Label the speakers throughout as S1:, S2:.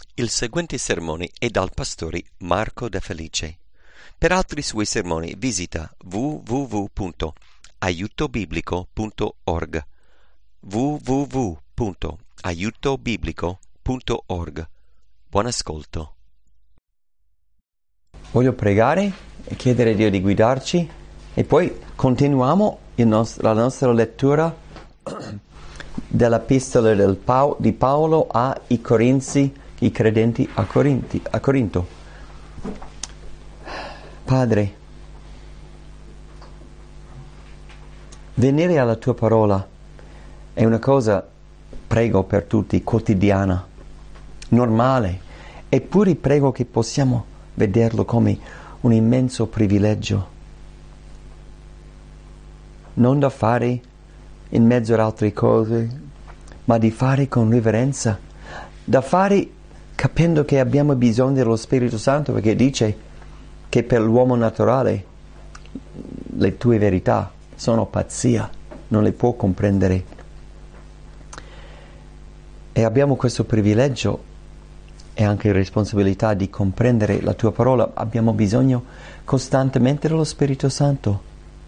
S1: Il seguente sermone è dal pastore Marco De Felice. Per altri suoi sermoni visita www.aiutobiblico.org www.aiutobiblico.org. Buon ascolto.
S2: Voglio pregare e chiedere a Dio di guidarci e poi continuiamo la nostra lettura dell'epistola di Paolo ai Corinzi, i credenti a Corinto. Padre, venire alla tua parola è una cosa, prego per tutti, quotidiana, normale, eppure prego che possiamo vederlo come un immenso privilegio, non da fare in mezzo ad altre cose, ma di fare con riverenza, da fare capendo che abbiamo bisogno dello Spirito Santo, perché dice che per l'uomo naturale le tue verità sono pazzia, non le può comprendere. E abbiamo questo privilegio e anche responsabilità di comprendere la tua parola. Abbiamo bisogno costantemente dello Spirito Santo.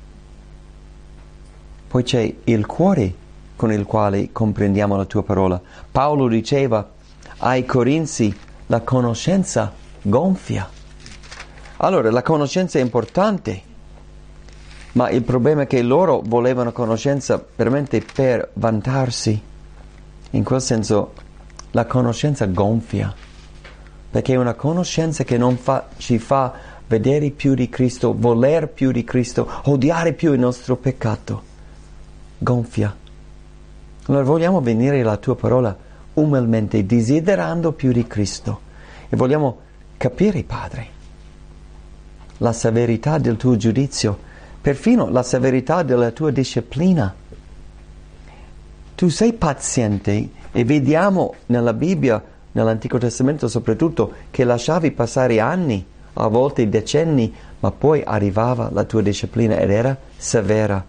S2: Poi c'è il cuore con il quale comprendiamo la tua parola. Paolo diceva ai Corinzi: la conoscenza gonfia. Allora, la conoscenza è importante, ma il problema è che loro volevano conoscenza veramente per vantarsi. In quel senso, la conoscenza gonfia, perché è una conoscenza che non ci fa vedere più di Cristo, voler più di Cristo, odiare più il nostro peccato. Gonfia. Allora vogliamo venire alla tua parola umilmente, desiderando più di Cristo, e vogliamo capire, Padre, la severità del tuo giudizio, perfino la severità della tua disciplina. Tu sei paziente e vediamo nella Bibbia, nell'Antico Testamento soprattutto, che lasciavi passare anni, a volte decenni, ma poi arrivava la tua disciplina ed era severa,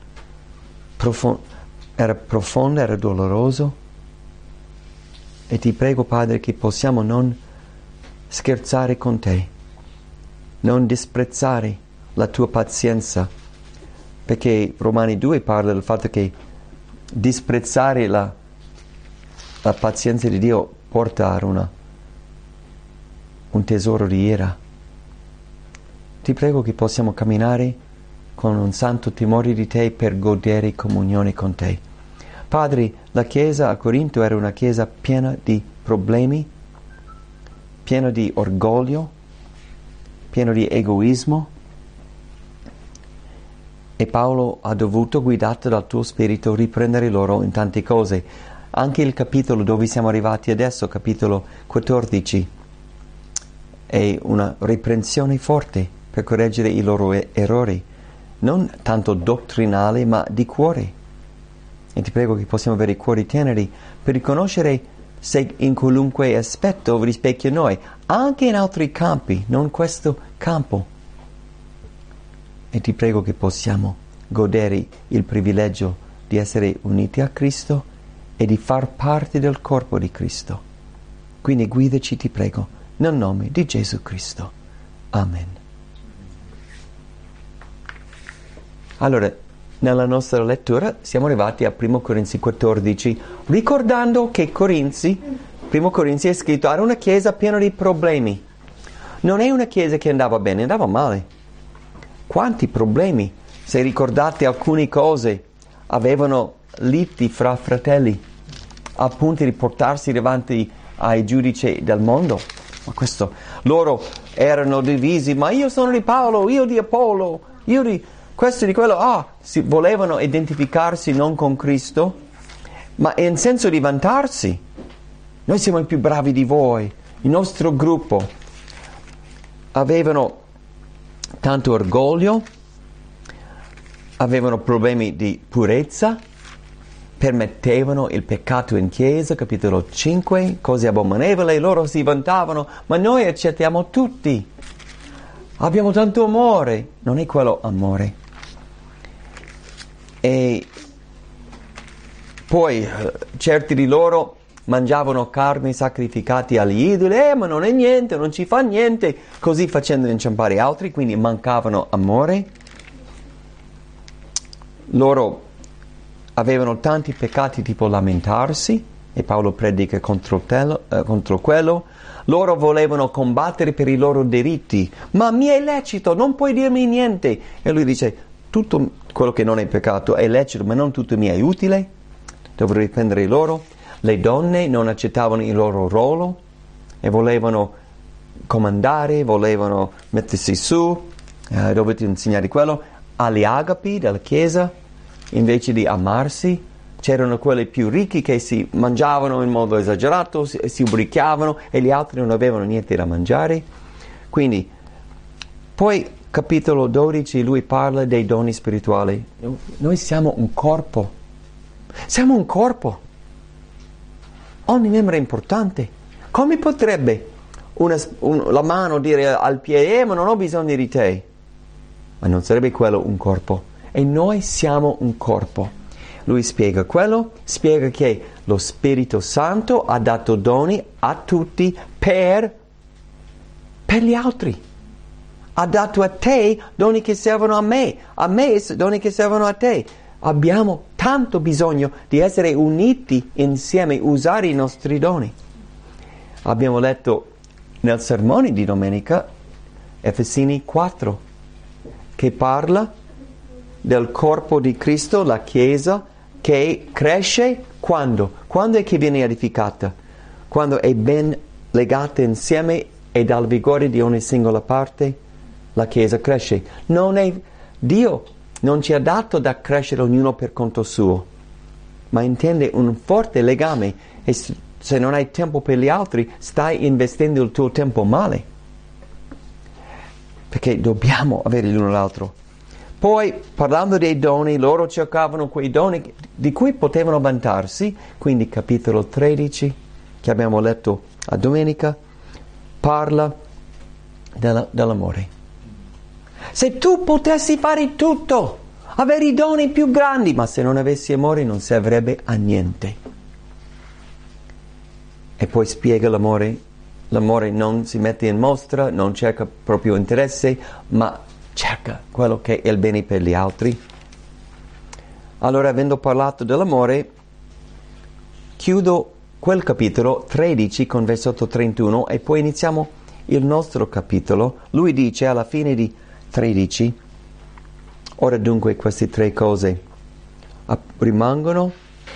S2: era profonda, era doloroso. E ti prego, Padre, che possiamo non scherzare con te, non disprezzare la tua pazienza, perché Romani 2 parla del fatto che disprezzare la pazienza di Dio porta a un tesoro di ira. Ti prego che possiamo camminare con un santo timore di te per godere comunione con te. Padre, la chiesa a Corinto era una chiesa piena di problemi, piena di orgoglio, piena di egoismo, e Paolo ha dovuto, guidato dal tuo spirito, riprendere loro in tante cose. Anche il capitolo dove siamo arrivati adesso, capitolo 14, è una riprensione forte per correggere i loro errori, non tanto dottrinale ma di cuore. E ti prego che possiamo avere cuori teneri per riconoscere se in qualunque aspetto rispecchia noi, anche in altri campi, non questo campo. E ti prego che possiamo godere il privilegio di essere uniti a Cristo e di far parte del corpo di Cristo. Quindi guidaci, ti prego, nel nome di Gesù Cristo. Amen. Allora, nella nostra lettura siamo arrivati a 1 Corinzi 14, ricordando che 1 Corinzi è scritto, era una chiesa piena di problemi. Non è una chiesa che andava bene, andava male. Quanti problemi! Se ricordate alcune cose, avevano liti fra fratelli, a punto di portarsi davanti ai giudici del mondo. Ma loro erano divisi, ma io sono di Paolo, io di Apollo, io di questo e di quello. Volevano identificarsi non con Cristo, ma in senso di vantarsi. Noi siamo i più bravi di voi, il nostro gruppo. Avevano tanto orgoglio, avevano problemi di purezza, permettevano il peccato in chiesa, capitolo 5, cose abominevoli, loro si vantavano, ma noi accettiamo tutti, abbiamo tanto amore. Non è quello amore. E poi certi di loro mangiavano carne sacrificati agli idoli, ma non è niente, non ci fa niente, così facendo inciampare altri, quindi mancavano amore. Loro avevano tanti peccati tipo lamentarsi, e Paolo predica contro quello. Loro volevano combattere per i loro diritti, ma mi è lecito, non puoi dirmi niente. E lui dice, tutto quello che non è peccato è lecito, ma non tutto mi è utile, dovrei prendere loro. Le donne non accettavano il loro ruolo e volevano comandare, volevano mettersi su, dovete insegnare quello. Agli agapi della Chiesa, invece di amarsi, c'erano quelli più ricchi che si mangiavano in modo esagerato, si ubriacavano e gli altri non avevano niente da mangiare. Quindi, poi capitolo 12 lui parla dei doni spirituali. Noi siamo un corpo. Siamo un corpo. Ogni membro è importante. Come potrebbe la mano dire al piede, ma non ho bisogno di te? Ma non sarebbe quello un corpo. E noi siamo un corpo. Lui spiega quello, spiega che lo Spirito Santo ha dato doni a tutti per gli altri. Ha dato a te doni che servono a me doni che servono a te. Abbiamo tanto bisogno di essere uniti insieme, usare i nostri doni. Abbiamo letto nel sermone di domenica Efesini 4, che parla del corpo di Cristo, la Chiesa, che cresce quando? Quando è che viene edificata? Quando è ben legata insieme e dal vigore di ogni singola parte, la Chiesa cresce. Dio non ci ha dato da crescere ognuno per conto suo, ma intende un forte legame, e se non hai tempo per gli altri, stai investendo il tuo tempo male, perché dobbiamo avere l'uno l'altro. Poi, parlando dei doni, loro cercavano quei doni di cui potevano vantarsi, quindi capitolo 13, che abbiamo letto a domenica, parla dell'amore. Se tu potessi fare tutto, avere i doni più grandi, ma se non avessi amore non servirebbe a niente. E poi spiega l'amore. L'amore non si mette in mostra, non cerca proprio interesse, ma cerca quello che è il bene per gli altri. Allora, avendo parlato dell'amore, chiudo quel capitolo 13 con versetto 31 e poi iniziamo il nostro capitolo. Lui dice alla fine di 13, ora dunque queste tre cose rimangono,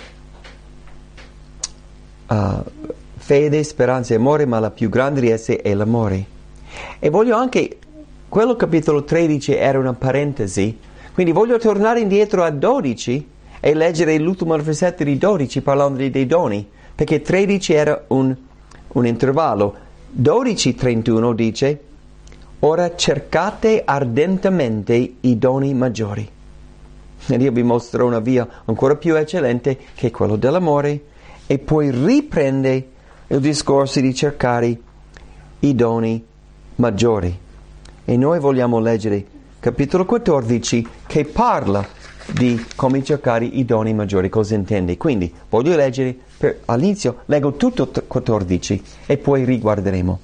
S2: fede, speranza e amore, ma la più grande di esse è l'amore. E voglio anche, quello capitolo 13 era una parentesi, quindi voglio tornare indietro a 12 e leggere l'ultimo versetto di 12 parlando dei doni, perché 13 era un intervallo. 12:31 dice, ora cercate ardentemente i doni maggiori. Ed io vi mostro una via ancora più eccellente che è quello dell'amore, e poi riprende il discorso di cercare i doni maggiori. E noi vogliamo leggere capitolo 14 che parla di come cercare i doni maggiori, cosa intende. Quindi voglio leggere, all'inizio leggo tutto 14 e poi riguarderemo.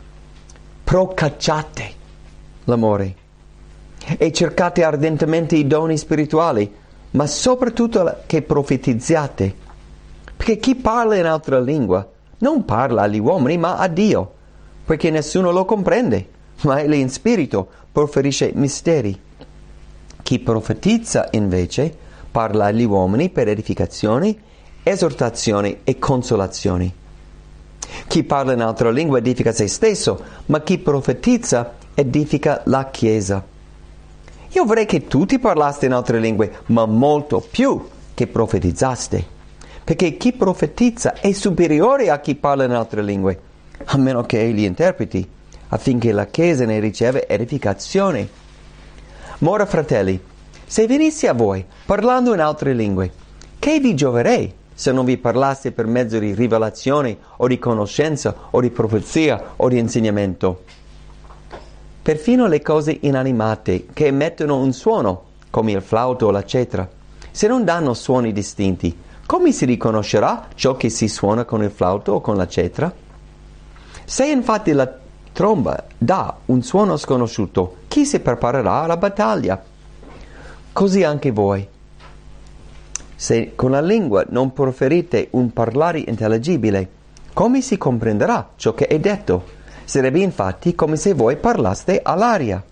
S2: Procacciate l'amore e cercate ardentemente i doni spirituali, ma soprattutto che profetizzate, perché chi parla in altra lingua non parla agli uomini ma a Dio, perché nessuno lo comprende, ma egli in spirito proferisce misteri. Chi profetizza invece parla agli uomini per edificazione, esortazione e consolazione. Chi parla in altra lingua edifica se stesso, ma chi profetizza edifica la Chiesa. Io vorrei che tutti parlaste in altre lingue, ma molto più che profetizzaste, perché chi profetizza è superiore a chi parla in altre lingue, a meno che egli interpreti, affinché la Chiesa ne riceve edificazione. Ma ora, fratelli, se venissi a voi parlando in altre lingue, che vi gioverei se non vi parlasse per mezzo di rivelazione o di conoscenza o di profezia o di insegnamento? Perfino le cose inanimate che emettono un suono, come il flauto o la cetra, se non danno suoni distinti, come si riconoscerà ciò che si suona con il flauto o con la cetra? Se infatti la tromba dà un suono sconosciuto, chi si preparerà alla battaglia? Così anche voi. Se con la lingua non proferite un parlare intelligibile, come si comprenderà ciò che è detto? Sarebbe infatti come se voi parlaste all'aria.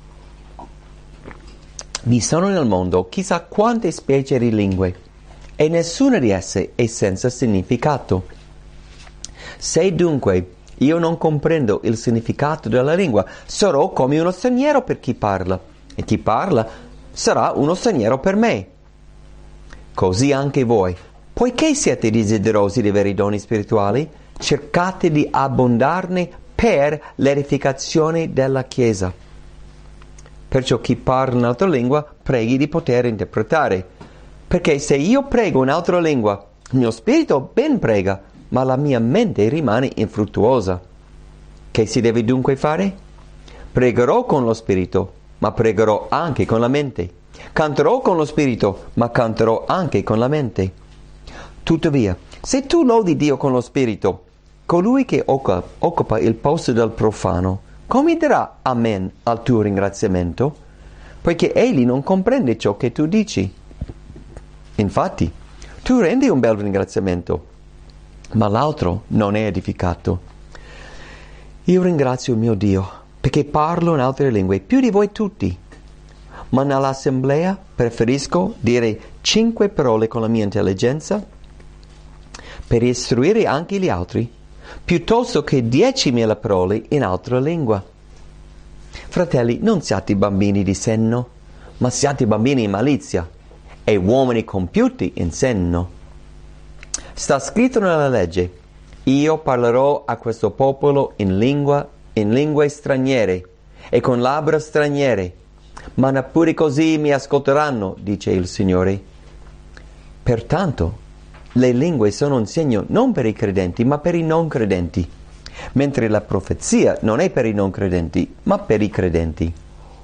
S2: Vi sono nel mondo chissà quante specie di lingue, e nessuna di esse è senza significato. Se dunque io non comprendo il significato della lingua, sarò come uno straniero per chi parla, e chi parla sarà uno straniero per me. Così anche voi, poiché siete desiderosi di avere doni spirituali, cercate di abbondarne per l'edificazione della Chiesa. Perciò chi parla un'altra lingua preghi di poter interpretare, perché se io prego un'altra lingua, il mio spirito ben prega, ma la mia mente rimane infruttuosa. Che si deve dunque fare? Pregherò con lo spirito, ma pregherò anche con la mente. Canterò con lo spirito, ma canterò anche con la mente. Tuttavia, se tu lodi Dio con lo spirito, colui che occupa il posto del profano, come dirà amen al tuo ringraziamento? Poiché egli non comprende ciò che tu dici. Infatti, tu rendi un bel ringraziamento, ma l'altro non è edificato. Io ringrazio il mio Dio, perché parlo in altre lingue più di voi tutti. Ma nell'assemblea preferisco dire 5 parole con la mia intelligenza per istruire anche gli altri, piuttosto che 10.000 parole in altra lingua. Fratelli, non siate bambini di senno, ma siate bambini in malizia, e uomini compiuti in senno. Sta scritto nella legge: io parlerò a questo popolo in lingue straniere e con labbra straniere, ma neppure così mi ascolteranno, dice il Signore. Pertanto, le lingue sono un segno non per i credenti, ma per i non credenti, mentre la profezia non è per i non credenti, ma per i credenti.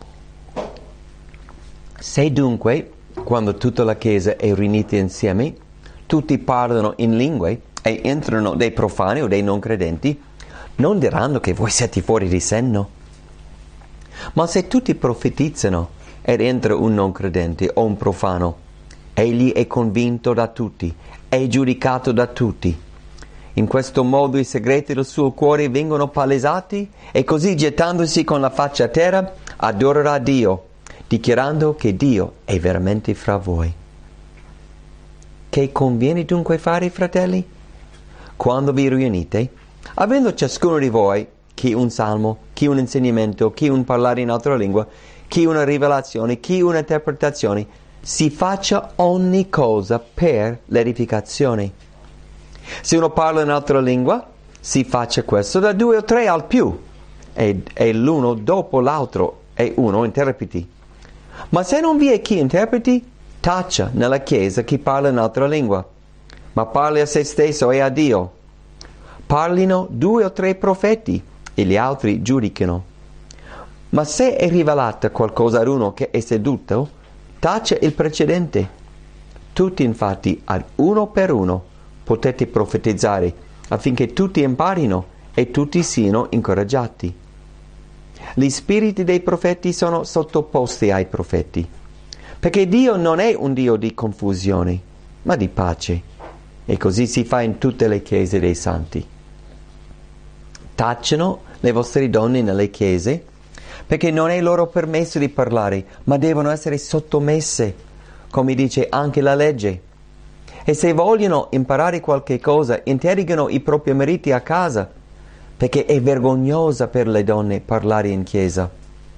S2: Se dunque, quando tutta la Chiesa è riunita insieme, tutti parlano in lingue e entrano dei profani o dei non credenti, non diranno che voi siete fuori di senno. Ma se tutti profetizzano ed entra un non credente o un profano, egli è convinto da tutti, è giudicato da tutti. In questo modo i segreti del suo cuore vengono palesati e così gettandosi con la faccia a terra adorerà Dio, dichiarando che Dio è veramente fra voi. Che conviene dunque fare, fratelli? Quando vi riunite, avendo ciascuno di voi chi un salmo, chi un insegnamento, chi un parlare in altra lingua, chi una rivelazione, chi un'interpretazione, si faccia ogni cosa per l'edificazione. Se uno parla in altra lingua, si faccia questo da 2 o 3 al più, e l'uno dopo l'altro, e uno interpreti. Ma se non vi è chi interpreti, taccia nella Chiesa chi parla in altra lingua, ma parli a se stesso e a Dio. Parlino 2 o 3 profeti, e gli altri giudicano. Ma se è rivelata qualcosa ad uno che è seduto, taccia il precedente. Tutti infatti, ad uno per uno, potete profetizzare, affinché tutti imparino e tutti siano incoraggiati. Gli spiriti dei profeti sono sottoposti ai profeti, perché Dio non è un Dio di confusione, ma di pace. E così si fa in tutte le chiese dei santi. Tacciano le vostre donne nelle chiese, perché non è loro permesso di parlare, ma devono essere sottomesse, come dice anche la legge. E se vogliono imparare qualche cosa, interrogano i propri mariti a casa, perché è vergognosa per le donne parlare in chiesa.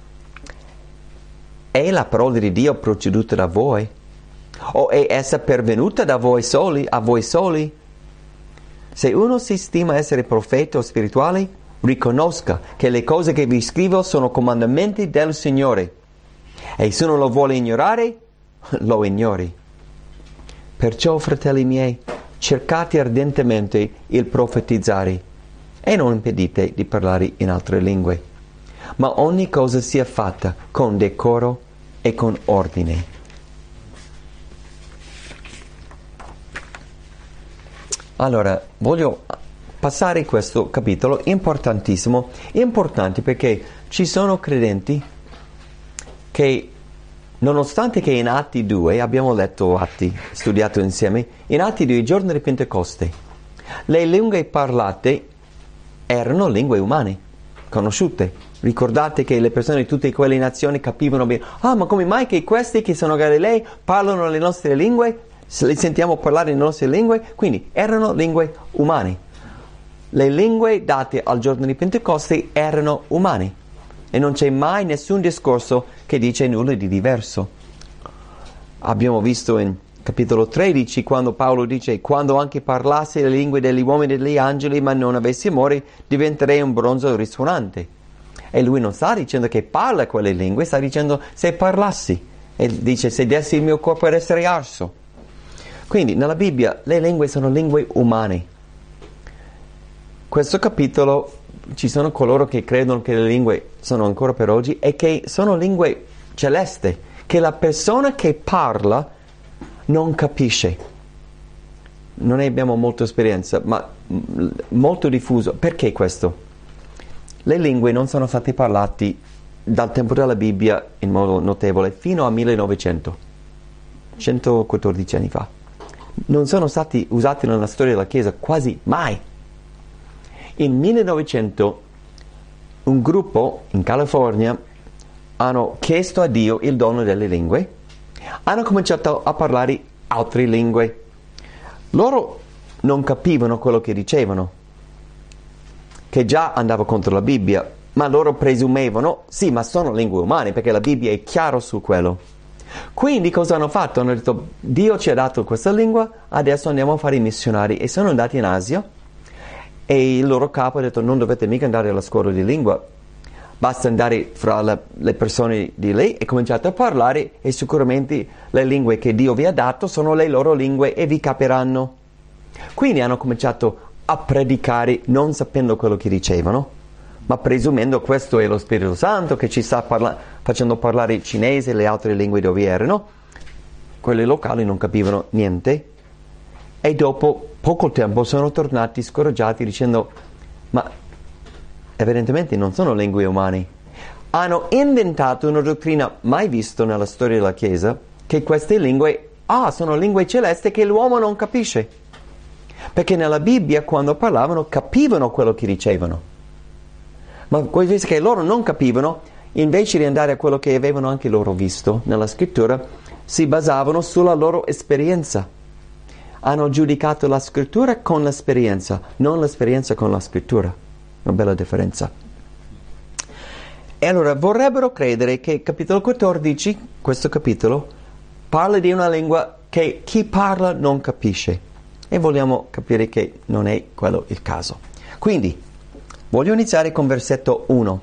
S2: È la parola di Dio proceduta da voi? O è essa pervenuta da voi soli, a voi soli? Se uno si stima essere profeta o spirituale, riconosca che le cose che vi scrivo sono comandamenti del Signore. E se uno lo vuole ignorare, lo ignori. Perciò, fratelli miei, cercate ardentemente il profetizzare e non impedite di parlare in altre lingue, ma ogni cosa sia fatta con decoro e con ordine. Allora, voglio passare questo capitolo importantissimo, importante perché ci sono credenti che, nonostante che in Atti 2, abbiamo letto Atti, studiato insieme, in Atti 2, il giorno di Pentecoste, le lingue parlate erano lingue umane, conosciute. Ricordate che le persone di tutte quelle nazioni capivano bene, ma come mai che questi che sono Galilei parlano le nostre lingue? Se li sentiamo parlare le nostre lingue? Quindi erano lingue umane. Le lingue date al giorno di Pentecoste erano umane e non c'è mai nessun discorso che dice nulla di diverso. Abbiamo visto in capitolo 13 quando Paolo dice: quando anche parlassi le lingue degli uomini e degli angeli ma non avessi amore, diventerei un bronzo risuonante. E lui non sta dicendo che parla quelle lingue, sta dicendo se parlassi. E dice se dessi il mio corpo ad essere arso. Quindi nella Bibbia le lingue sono lingue umane. Questo capitolo ci sono coloro che credono che le lingue sono ancora per oggi e che sono lingue celeste, che la persona che parla non capisce. Non ne abbiamo molta esperienza, ma molto diffuso. Perché questo? Le lingue non sono state parlate dal tempo della Bibbia in modo notevole fino al 1900, 114 anni fa. Non sono stati usati nella storia della Chiesa quasi mai. In 1900 un gruppo in California hanno chiesto a Dio il dono delle lingue, hanno cominciato a parlare altre lingue. Loro non capivano quello che dicevano, che già andava contro la Bibbia, ma loro presumevano, sì, ma sono lingue umane, perché la Bibbia è chiara su quello. Quindi cosa hanno fatto? Hanno detto, Dio ci ha dato questa lingua, adesso andiamo a fare i missionari. E sono andati in Asia, e il loro capo ha detto, non dovete mica andare alla scuola di lingua, basta andare fra le persone di lì e cominciate a parlare, e sicuramente le lingue che Dio vi ha dato sono le loro lingue e vi capiranno. Quindi hanno cominciato a predicare non sapendo quello che dicevano, ma presumendo questo è lo Spirito Santo che ci sta facendo parlare il cinese e le altre lingue dove erano. Quelli locali non capivano niente e dopo poco tempo sono tornati scoraggiati dicendo, ma evidentemente non sono lingue umane. Hanno inventato una dottrina mai vista nella storia della Chiesa, che queste lingue sono lingue celesti che l'uomo non capisce. Perché nella Bibbia quando parlavano capivano quello che dicevano. Ma visto che loro non capivano, invece di andare a quello che avevano anche loro visto nella scrittura, si basavano sulla loro esperienza. Hanno giudicato la scrittura con l'esperienza, non l'esperienza con la scrittura. Una bella differenza. E allora vorrebbero credere che capitolo 14, questo capitolo, parla di una lingua che chi parla non capisce. E vogliamo capire che non è quello il caso. Quindi, voglio iniziare con versetto 1,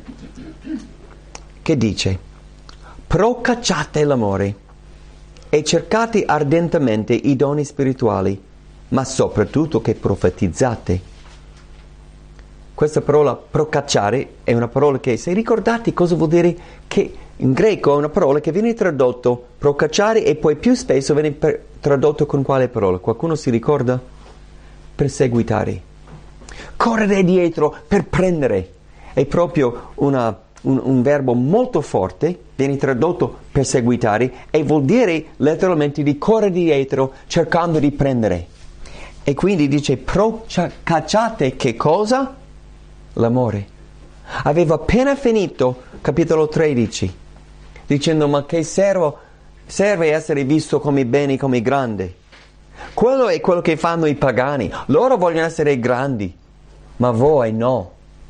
S2: che dice: procacciate l'amore e cercate ardentemente i doni spirituali, ma soprattutto che profetizzate. Questa parola procacciare è una parola che, se ricordate cosa vuol dire, che in greco è una parola che viene tradotto procacciare e poi più spesso viene tradotto con quale parola? Qualcuno si ricorda? Perseguitare. Correre dietro per prendere. È proprio un verbo molto forte, viene tradotto perseguitare e vuol dire letteralmente di correre dietro cercando di prendere. E quindi dice procacciate che cosa? L'amore. Aveva appena finito capitolo 13 dicendo ma che serve essere visto come bene, come grande. Quello è quello che fanno i pagani. Loro vogliono essere grandi, ma voi no.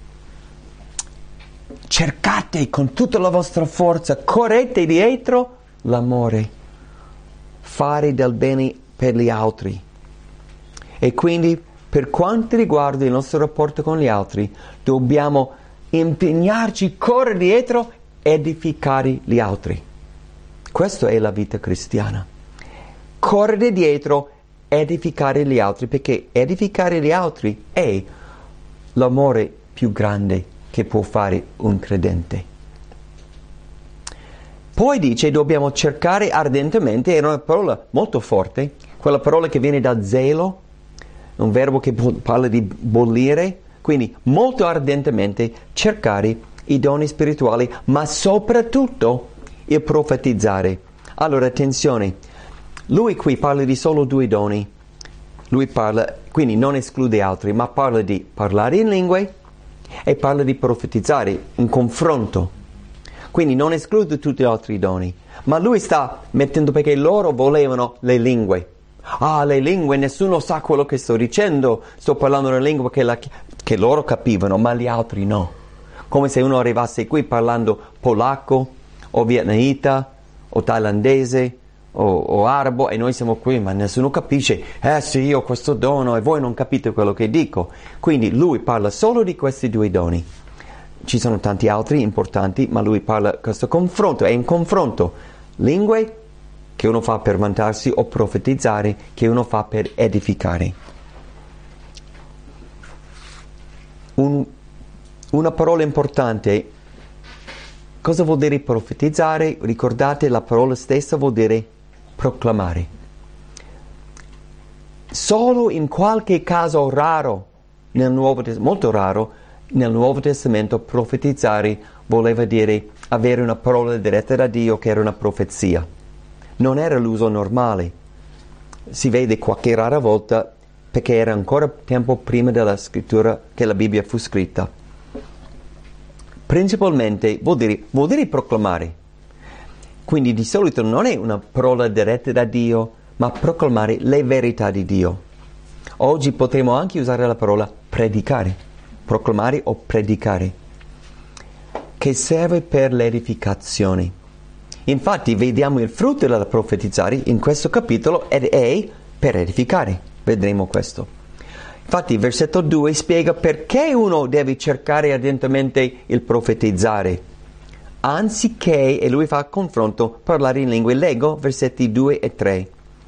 S2: Cercate con tutta la vostra forza, correte dietro l'amore, fare del bene per gli altri. E quindi per quanto riguarda il nostro rapporto con gli altri, dobbiamo impegnarci, correre dietro, edificare gli altri. Questa è la vita cristiana. Correre dietro, edificare gli altri, perché edificare gli altri è l'amore più grande che può fare un credente. Poi dice dobbiamo cercare ardentemente, è una parola molto forte, quella parola che viene da zelo, un verbo che parla di bollire, quindi molto ardentemente cercare i doni spirituali, ma soprattutto il profetizzare. Allora, attenzione, lui qui parla di solo 2 doni. Lui parla, quindi non esclude altri, ma parla di parlare in lingue e parla di profetizzare, un confronto. Quindi non esclude tutti gli altri doni, ma lui sta mettendo, perché loro volevano le lingue. Le lingue, nessuno sa quello che sto dicendo, sto parlando una lingua che loro capivano, ma gli altri no. Come se uno arrivasse qui parlando polacco, o vietnamita, o thailandese, o arabo, e noi siamo qui, ma nessuno capisce. Sì, io ho questo dono e voi non capite quello che dico. Quindi lui parla solo di questi 2 doni. Ci sono tanti altri importanti, ma lui parla di questo confronto. È un confronto. Lingue che uno fa per vantarsi, o profetizzare che uno fa per edificare. Una parola importante. Cosa vuol dire profetizzare? Ricordate, la parola stessa vuol dire proclamare. Solo in qualche caso raro, molto raro, nel Nuovo Testamento profetizzare voleva dire avere una parola diretta da Dio, che era una profezia. Non era l'uso normale. Si vede qualche rara volta, perché era ancora tempo prima della scrittura, che la Bibbia fu scritta. Principalmente vuol dire proclamare. Quindi di solito non è una parola diretta da Dio, ma proclamare le verità di Dio. Oggi potremmo anche usare la parola predicare, proclamare o predicare, che serve per l'edificazione. Infatti vediamo il frutto della profetizzare in questo capitolo, ed è per edificare. Vedremo questo. Infatti versetto 2 spiega perché uno deve cercare ardentemente il profetizzare, anziché, e lui fa confronto, parlare in lingue. Leggo versetti 2 e 3.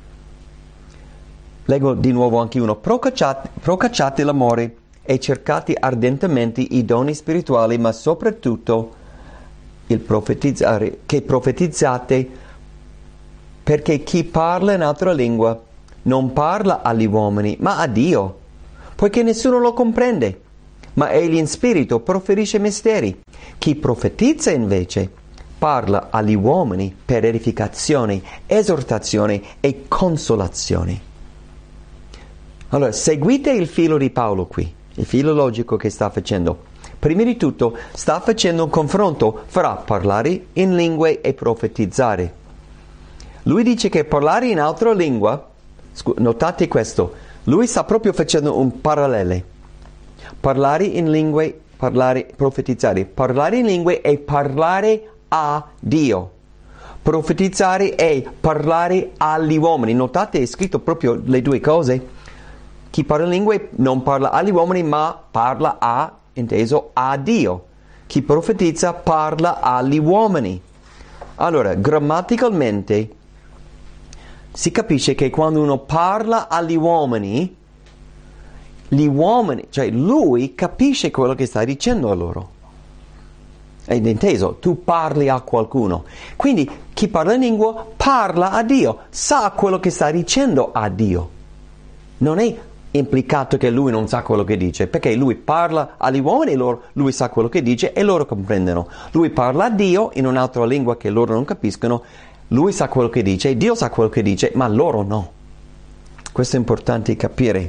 S2: Leggo di nuovo anche uno. Procacciate l'amore e cercate ardentemente i doni spirituali, ma soprattutto il profetizzare, che profetizzate, perché chi parla in altra lingua non parla agli uomini, ma a Dio, poiché nessuno lo comprende, ma egli in spirito proferisce misteri. Chi profetizza invece parla agli uomini per edificazione, esortazione e consolazione. Allora, seguite il filo di Paolo qui, il filo logico che sta facendo. Prima di tutto sta facendo un confronto fra parlare in lingue e profetizzare. Lui dice che parlare in altra lingua, notate questo, lui sta proprio facendo un parallelo. Parlare in lingue, profetizzare. Parlare in lingue è parlare a Dio. Profetizzare è parlare agli uomini. Notate, è scritto proprio le 2 cose. Chi parla in lingue non parla agli uomini, ma parla inteso a Dio. Chi profetizza parla agli uomini. Allora, grammaticalmente si capisce che quando uno parla agli uomini, gli uomini, cioè lui capisce quello che stai dicendo a loro. È inteso, tu parli a qualcuno. Quindi chi parla in lingua parla a Dio, sa quello che sta dicendo a Dio. Non è implicato che lui non sa quello che dice, perché lui parla agli uomini, lui sa quello che dice e loro comprendono. Lui parla a Dio in un'altra lingua che loro non capiscono, lui sa quello che dice, Dio sa quello che dice, ma loro no. Questo è importante capire.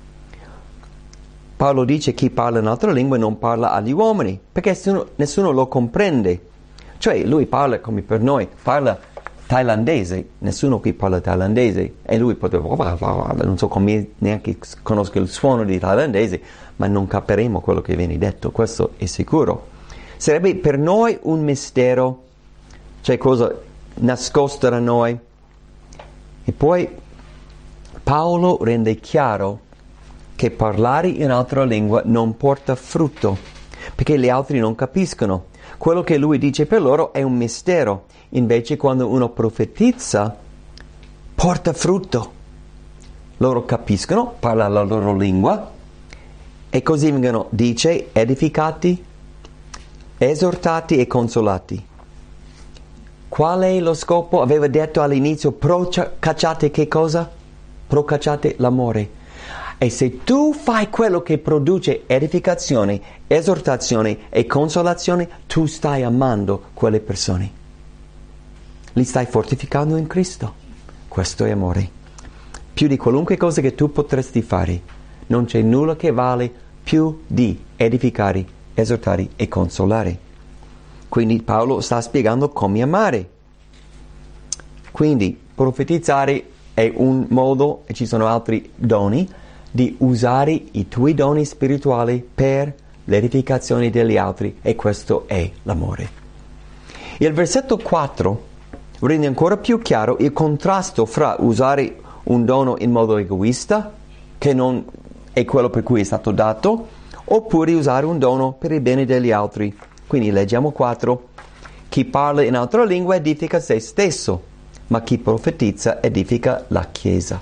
S2: Paolo dice chi parla in altra lingua non parla agli uomini, perché nessuno lo comprende. Cioè lui parla come per noi, parla thailandese, nessuno qui parla thailandese, e lui poteva, non so come, neanche conosco il suono di thailandese, ma non capiremo quello che viene detto, questo è sicuro. Sarebbe per noi un mistero, cioè cosa nascosta da noi. E poi Paolo rende chiaro che parlare in altra lingua non porta frutto, perché gli altri non capiscono. Quello che lui dice per loro è un mistero. Invece quando uno profetizza, porta frutto. Loro capiscono, parla la loro lingua, e così vengono, dice, edificati, esortati e consolati. Qual è lo scopo? Aveva detto all'inizio, procacciate che cosa? Procacciate l'amore. E se tu fai quello che produce edificazione, esortazione e consolazione, tu stai amando quelle persone. Li stai fortificando in Cristo. Questo è amore. Più di qualunque cosa che tu potresti fare, non c'è nulla che vale più di edificare, esortare e consolare. Quindi Paolo sta spiegando come amare. Quindi profetizzare è un modo, e ci sono altri doni, di usare i tuoi doni spirituali per l'edificazione degli altri, e questo è l'amore. Il versetto 4 rende ancora più chiaro il contrasto fra usare un dono in modo egoista, che non è quello per cui è stato dato, oppure usare un dono per il bene degli altri. Quindi leggiamo 4. Chi parla in altra lingua edifica se stesso, ma chi profetizza edifica la Chiesa.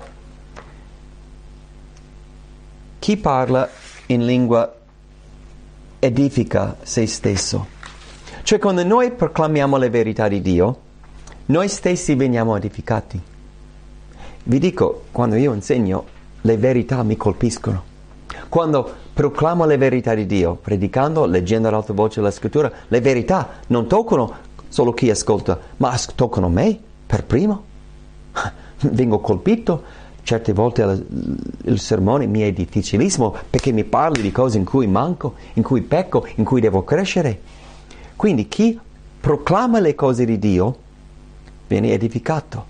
S2: Chi parla in lingua edifica se stesso. Cioè quando noi proclamiamo le verità di Dio, noi stessi veniamo edificati. Vi dico, quando io insegno, le verità mi colpiscono. Quando proclamo le verità di Dio, predicando, leggendo ad alta voce la scrittura, le verità non toccano solo chi ascolta, ma toccano me per primo. Vengo colpito. Certe volte il sermone mi è difficilissimo perché mi parli di cose in cui manco, in cui pecco, in cui devo crescere. Quindi chi proclama le cose di Dio viene edificato.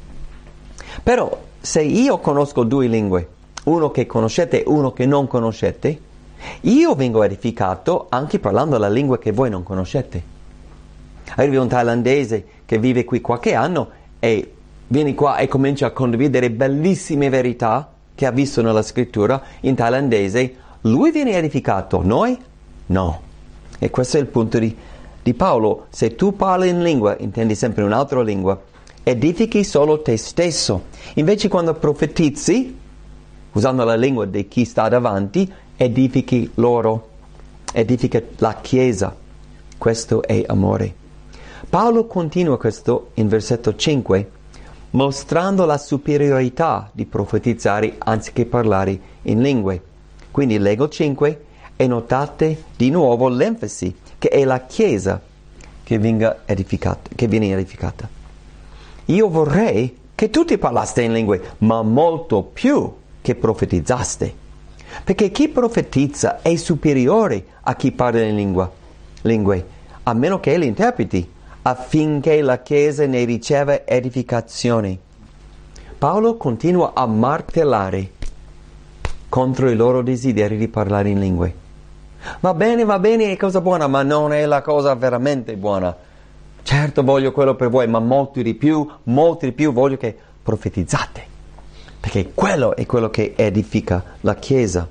S2: Però se io conosco 2 lingue, uno che conoscete e uno che non conoscete, io vengo edificato anche parlando la lingua che voi non conoscete. Arriva un thailandese che vive qui qualche anno e vieni qua e comincia a condividere bellissime verità che ha visto nella scrittura in thailandese. Lui viene edificato, noi no. E questo è il punto di Paolo. Se tu parli in lingua, intendi sempre un'altra lingua, edifichi solo te stesso. Invece quando profetizzi, usando la lingua di chi sta davanti, edifichi loro, edifica la Chiesa. Questo è amore. Paolo continua questo in versetto 5, mostrando la superiorità di profetizzare anziché parlare in lingue. Quindi leggo 5 e notate di nuovo l'enfasi che è la Chiesa che viene edificata. Io vorrei che tutti parlaste in lingue, ma molto più che profetizzaste. Perché chi profetizza è superiore a chi parla in lingue, a meno che li interpreti, affinché la Chiesa ne riceva edificazione. Paolo continua a martellare contro i loro desideri di parlare in lingue. Va bene, è cosa buona, ma non è la cosa veramente buona. Certo voglio quello per voi, ma molti di più voglio che profetizzate. Perché quello è quello che edifica la Chiesa.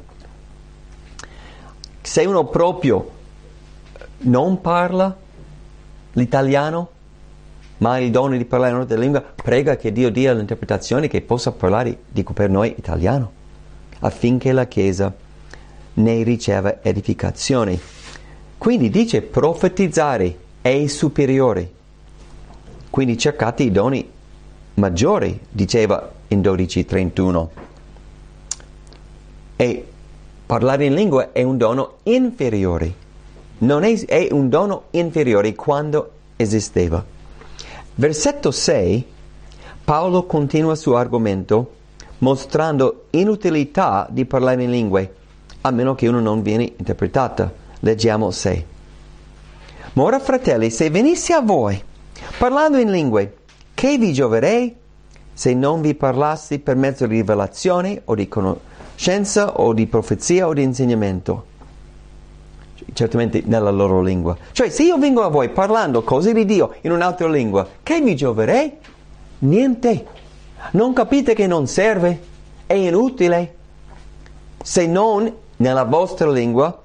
S2: Se uno proprio non parla l'italiano, ma ha il dono di parlare in un'altra lingua, prega che Dio dia l'interpretazione che possa parlare, dico per noi, italiano, affinché la Chiesa ne riceva edificazione. Quindi dice profetizzare è superiore. Quindi cercate i doni maggiori, diceva in 12:31. E parlare in lingua è un dono inferiore. Non è un dono inferiore quando esisteva. Versetto 6, Paolo continua il suo argomento mostrando inutilità di parlare in lingue, a meno che uno non viene interpretata. Leggiamo 6. Ma ora, fratelli, se venissi a voi parlando in lingue, che vi gioverei se non vi parlassi per mezzo di rivelazione o di conoscenza o di profezia o di insegnamento? Certamente nella loro lingua. Cioè, se io vengo a voi parlando cose di Dio in un'altra lingua, che vi gioverei? Niente. Non capite che non serve? È inutile. Se non nella vostra lingua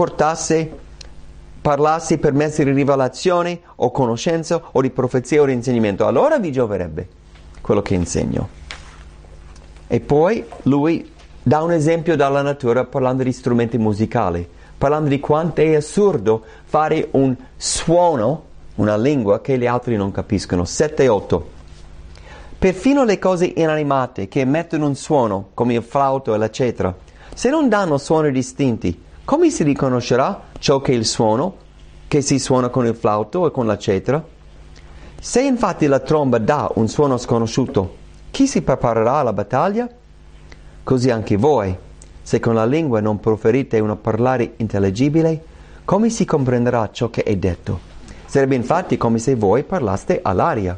S2: parlassi per mezzo di rivelazione o conoscenza o di profezia o di insegnamento, allora vi gioverebbe quello che insegno. E poi lui dà un esempio dalla natura parlando di strumenti musicali, parlando di quanto è assurdo fare un suono, una lingua che gli altri non capiscono. 7 e 8. Perfino le cose inanimate che emettono un suono, come il flauto, eccetera, se non danno suoni distinti, come si riconoscerà ciò che è il suono, che si suona con il flauto e con l'eccetera? Se infatti la tromba dà un suono sconosciuto, chi si preparerà alla battaglia? Così anche voi, se con la lingua non proferite un parlare intelligibile, come si comprenderà ciò che è detto? Sarebbe infatti come se voi parlaste all'aria.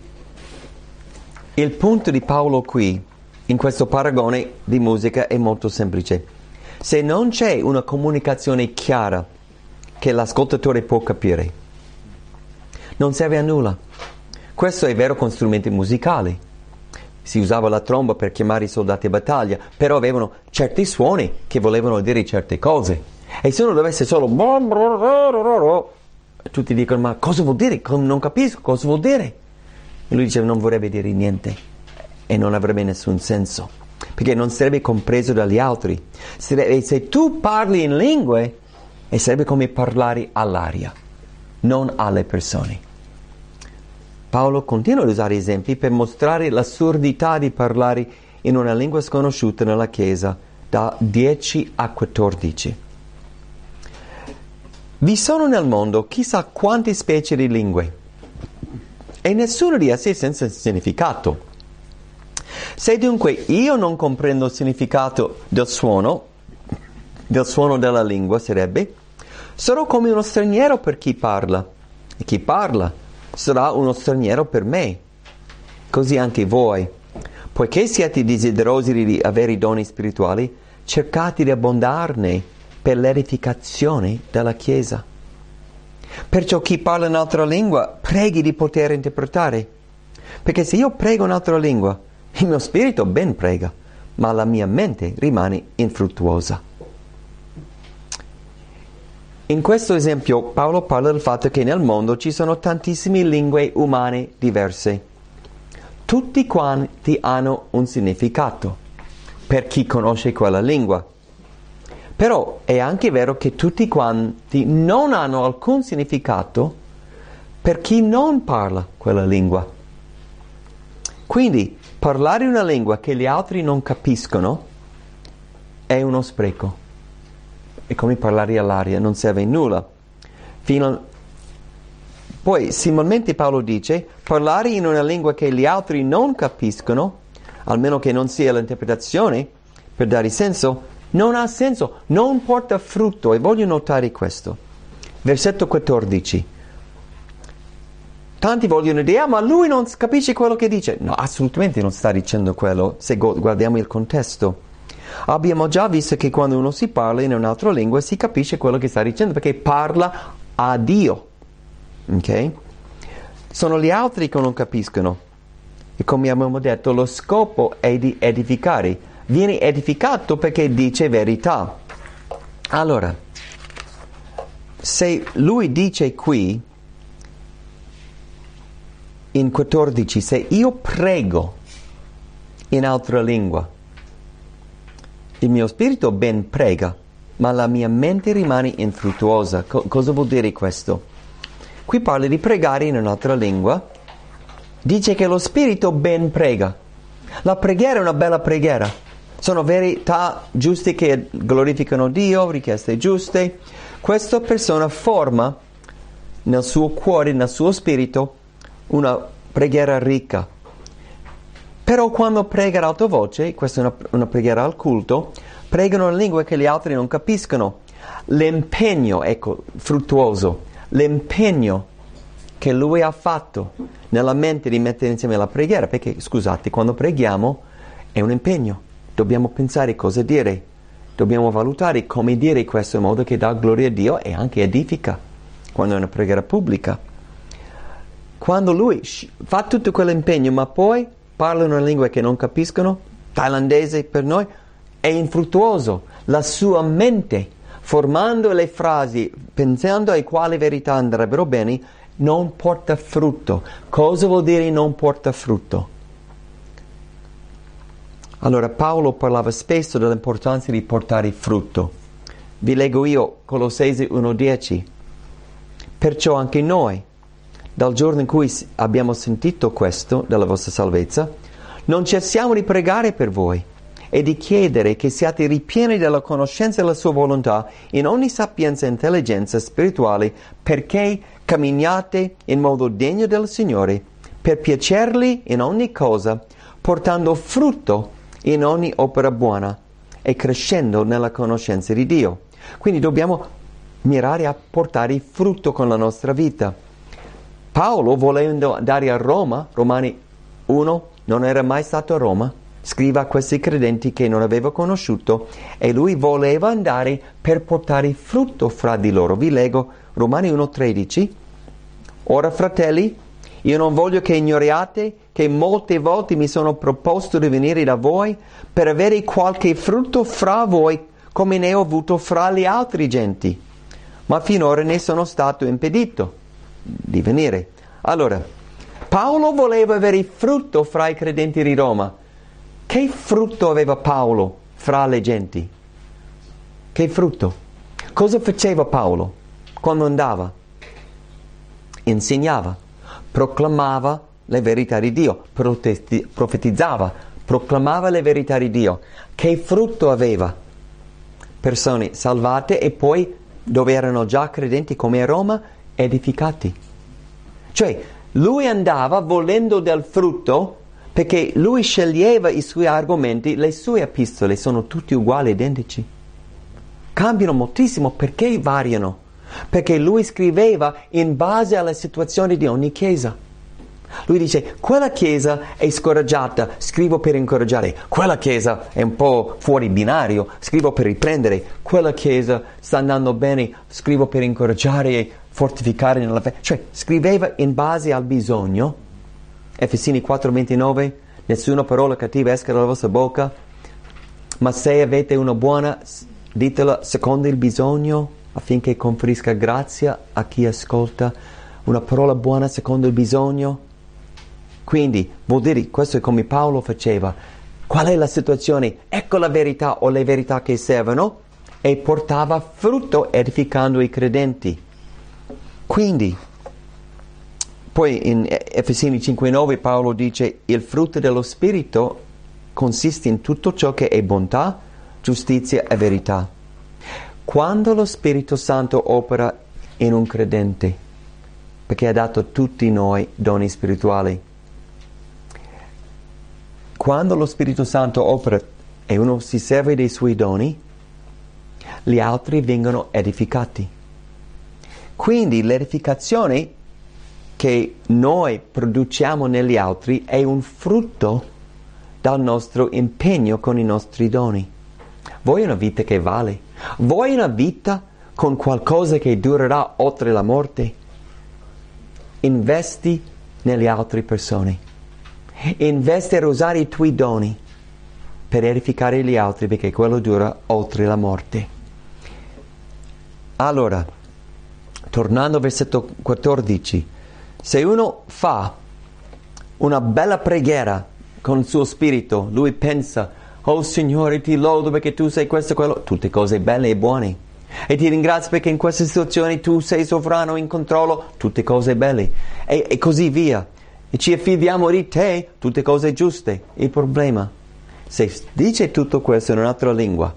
S2: Il punto di Paolo qui, in questo paragone di musica, è molto semplice. Se non c'è una comunicazione chiara che l'ascoltatore può capire, non serve a nulla. Questo è vero con strumenti musicali. Si usava la tromba per chiamare i soldati a battaglia, però avevano certi suoni che volevano dire certe cose. E se uno dovesse solo... tutti dicono, ma cosa vuol dire? Non capisco cosa vuol dire. E lui dice, non vorrebbe dire niente. E non avrebbe nessun senso. Perché non sarebbe compreso dagli altri. E se tu parli in lingue, sarebbe come parlare all'aria, non alle persone. Paolo continua ad usare esempi per mostrare l'assurdità di parlare in una lingua sconosciuta nella Chiesa, da 10 a 14. Vi sono nel mondo chissà quante specie di lingue, e nessuna di esse è senza significato. Se dunque io non comprendo il significato del suono della lingua, sarò come uno straniero per chi parla, e chi parla sarà uno straniero per me. Così anche voi, poiché siete desiderosi di avere i doni spirituali, cercate di abbondarne per l'edificazione della Chiesa. Perciò chi parla in altra lingua preghi di poter interpretare, perché se io prego in altra lingua, il mio spirito ben prega, ma la mia mente rimane infruttuosa. In questo esempio Paolo parla del fatto che nel mondo ci sono tantissime lingue umane diverse. Tutti quanti hanno un significato per chi conosce quella lingua. Però è anche vero che tutti quanti non hanno alcun significato per chi non parla quella lingua. Quindi parlare una lingua che gli altri non capiscono è uno spreco. È come parlare all'aria, non serve a nulla. Poi similmente Paolo dice, parlare in una lingua che gli altri non capiscono, almeno che non sia l'interpretazione, per dare senso, non ha senso, non porta frutto. E voglio notare questo. Versetto 14. Tanti vogliono dire, ma lui non capisce quello che dice. No, assolutamente non sta dicendo quello, se guardiamo il contesto. Abbiamo già visto che quando uno si parla in un'altra lingua si capisce quello che sta dicendo, perché parla a Dio. Ok? Sono gli altri che non capiscono. E come abbiamo detto, lo scopo è di edificare. Viene edificato perché dice verità. Allora, se lui dice qui, in 14, se io prego in altra lingua, il mio spirito ben prega, ma la mia mente rimane infruttuosa. Cosa vuol dire questo? Qui parla di pregare in un'altra lingua. Dice che lo spirito ben prega. La preghiera è una bella preghiera. Sono verità giuste che glorificano Dio, richieste giuste. Questa persona forma nel suo cuore, nel suo spirito, una preghiera ricca. Però quando prega ad alta voce, questa è una preghiera al culto, pregano in lingue che gli altri non capiscono. L'impegno, fruttuoso, l'impegno che lui ha fatto nella mente di mettere insieme la preghiera, perché, scusate, quando preghiamo è un impegno, dobbiamo pensare cosa dire, dobbiamo valutare come dire questo in modo che dà gloria a Dio e anche edifica, quando è una preghiera pubblica. Quando lui fa tutto quell'impegno, ma poi parla una lingua che non capiscono, thailandese per noi, è infruttuoso. La sua mente, formando le frasi, pensando a quali verità andrebbero bene, non porta frutto. Cosa vuol dire non porta frutto? Allora Paolo parlava spesso dell'importanza di portare frutto. Vi leggo io Colossesi 1,10. Perciò anche noi, dal giorno in cui abbiamo sentito questo della vostra salvezza, non cessiamo di pregare per voi e di chiedere che siate ripieni della conoscenza della sua volontà in ogni sapienza e intelligenza spirituale, perché camminiate in modo degno del Signore, per piacergli in ogni cosa, portando frutto in ogni opera buona e crescendo nella conoscenza di Dio. Quindi dobbiamo mirare a portare frutto con la nostra vita. Paolo, volendo andare a Roma, Romani 1, non era mai stato a Roma, scrive a questi credenti che non aveva conosciuto, e lui voleva andare per portare frutto fra di loro. Vi leggo Romani 1,13. Ora, fratelli, io non voglio che ignoriate che molte volte mi sono proposto di venire da voi per avere qualche frutto fra voi, come ne ho avuto fra le altre genti, ma finora ne sono stato impedito di venire. Allora, Paolo voleva avere frutto fra i credenti di Roma. Che frutto aveva Paolo fra le genti? Che frutto? Cosa faceva Paolo quando andava? Insegnava, proclamava le verità di Dio, profetizzava, proclamava le verità di Dio. Che frutto aveva? Persone salvate e poi, dove erano già credenti come a Roma, edificati. Cioè, lui andava volendo del frutto, perché lui sceglieva i suoi argomenti. Le sue epistole sono tutti uguali, identici. Cambiano moltissimo. Perché variano? Perché lui scriveva in base alla situazione di ogni chiesa. Lui dice: quella chiesa è scoraggiata, scrivo per incoraggiare. Quella chiesa è un po' fuori binario, scrivo per riprendere. Quella chiesa sta andando bene, scrivo per incoraggiare e fortificare nella fede. Cioè, scriveva in base al bisogno. Efesini 4,29, nessuna parola cattiva esca dalla vostra bocca, ma se avete una buona, ditela secondo il bisogno, affinché conferisca grazia a chi ascolta. Una parola buona secondo il bisogno. Quindi vuol dire, questo è come Paolo faceva. Qual è la situazione? Ecco la verità o le verità che servono, e portava frutto edificando i credenti. Quindi, poi in Efesini 5,9 Paolo dice: il frutto dello Spirito consiste in tutto ciò che è bontà, giustizia e verità. Quando lo Spirito Santo opera in un credente, perché ha dato a tutti noi doni spirituali, quando lo Spirito Santo opera e uno si serve dei suoi doni, gli altri vengono edificati. Quindi l'edificazione che noi produciamo negli altri è un frutto dal nostro impegno con i nostri doni. Vuoi una vita che vale? Vuoi una vita con qualcosa che durerà oltre la morte? Investi nelle altre persone. Investi a usare i tuoi doni per edificare gli altri, perché quello dura oltre la morte. Allora, tornando al versetto 14, se uno fa una bella preghiera con il suo spirito, lui pensa: oh Signore, ti lodo perché tu sei questo e quello, tutte cose belle e buone, e ti ringrazio perché in questa situazione tu sei sovrano, in controllo, tutte cose belle, e così via, e ci affidiamo di te, tutte cose giuste. Il problema, se dice tutto questo in un'altra lingua,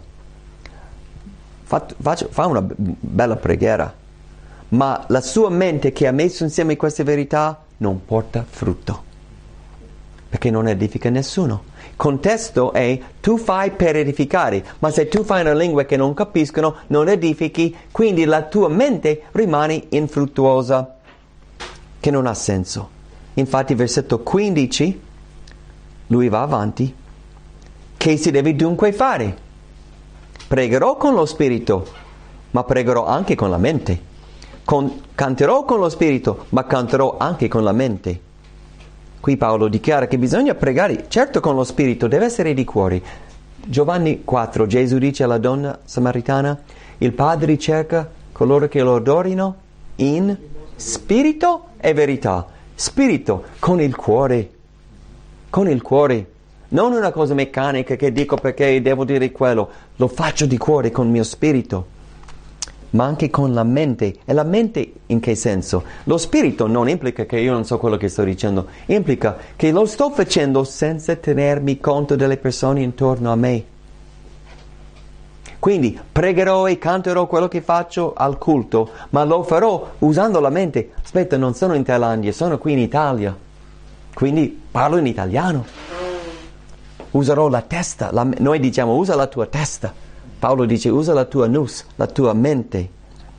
S2: fa una bella preghiera, ma la sua mente che ha messo insieme queste verità non porta frutto, perché non edifica nessuno. Il contesto è: tu fai per edificare, ma se tu fai una lingua che non capiscono, non edifichi, quindi la tua mente rimane infruttuosa, che non ha senso. Infatti versetto 15 lui va avanti: che si deve dunque fare? Pregherò con lo spirito, ma pregherò anche con la mente. Canterò con lo spirito, ma canterò anche con la mente. Qui Paolo dichiara che bisogna pregare, certo con lo spirito, deve essere di cuore. Giovanni 4, Gesù dice alla donna samaritana: il Padre ricerca coloro che lo adorino in spirito e verità. Spirito, con il cuore. Con il cuore. Non una cosa meccanica che dico perché devo dire quello. Lo faccio di cuore con il mio spirito. ma anche con la mente. E la mente in che senso? Lo spirito non implica che io non so quello che sto dicendo, implica che lo sto facendo senza tenermi conto delle persone intorno a me. Quindi pregherò e canterò quello che faccio al culto, ma lo farò usando la mente. Aspetta, non sono in Thailandia, sono qui in Italia, quindi parlo in italiano. Userò la testa, noi diciamo usa la tua testa. Paolo dice usa la tua nous, la tua mente.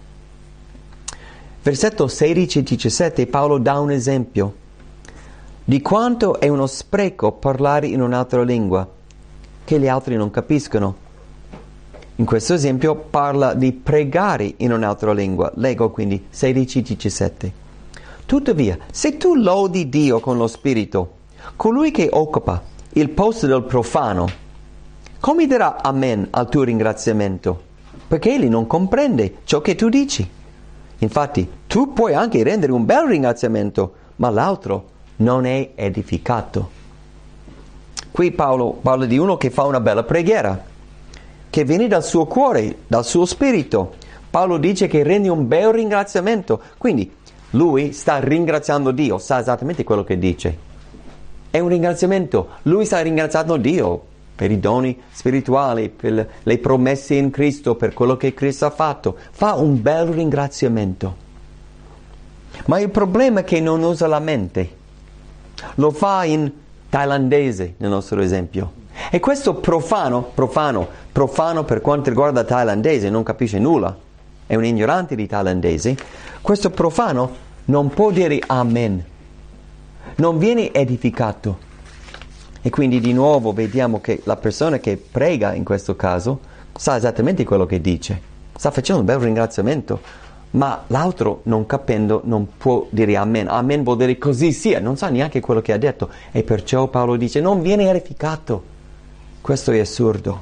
S2: Versetto 16 e 17 Paolo dà un esempio di quanto è uno spreco parlare in un'altra lingua che gli altri non capiscono. In questo esempio parla di pregare in un'altra lingua. Leggo quindi 16 e 17. Tuttavia, se tu lodi Dio con lo spirito, colui che occupa il posto del profano, come dirà amen al tuo ringraziamento? Perché egli non comprende ciò che tu dici. Infatti, tu puoi anche rendere un bel ringraziamento, ma l'altro non è edificato. Qui Paolo parla di uno che fa una bella preghiera, che viene dal suo cuore, dal suo spirito. Paolo dice che rende un bel ringraziamento. Quindi lui sta ringraziando Dio, sa esattamente quello che dice. È un ringraziamento. Lui sta ringraziando Dio per i doni spirituali, per le promesse in Cristo, per quello che Cristo ha fatto. Fa un bel ringraziamento. Ma il problema è che non usa la mente. Lo fa in thailandese, nel nostro esempio. E questo profano per quanto riguarda il thailandese, non capisce nulla. È un ignorante di thailandese. Questo profano non può dire amen. Non viene edificato. E quindi di nuovo vediamo che la persona che prega in questo caso sa esattamente quello che dice. Sta facendo un bel ringraziamento, ma l'altro non capendo non può dire amen. Amen vuol dire così sia, non sa neanche quello che ha detto. E perciò Paolo dice non viene edificato. Questo è assurdo.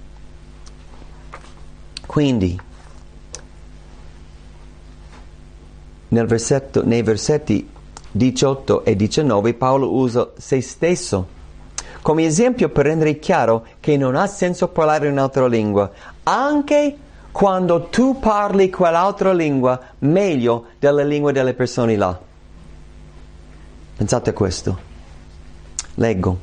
S2: Quindi nei versetti 18 e 19 Paolo usa se stesso come esempio per rendere chiaro che non ha senso parlare un'altra lingua, anche quando tu parli quell'altra lingua meglio della lingua delle persone là. Pensate a questo. Leggo.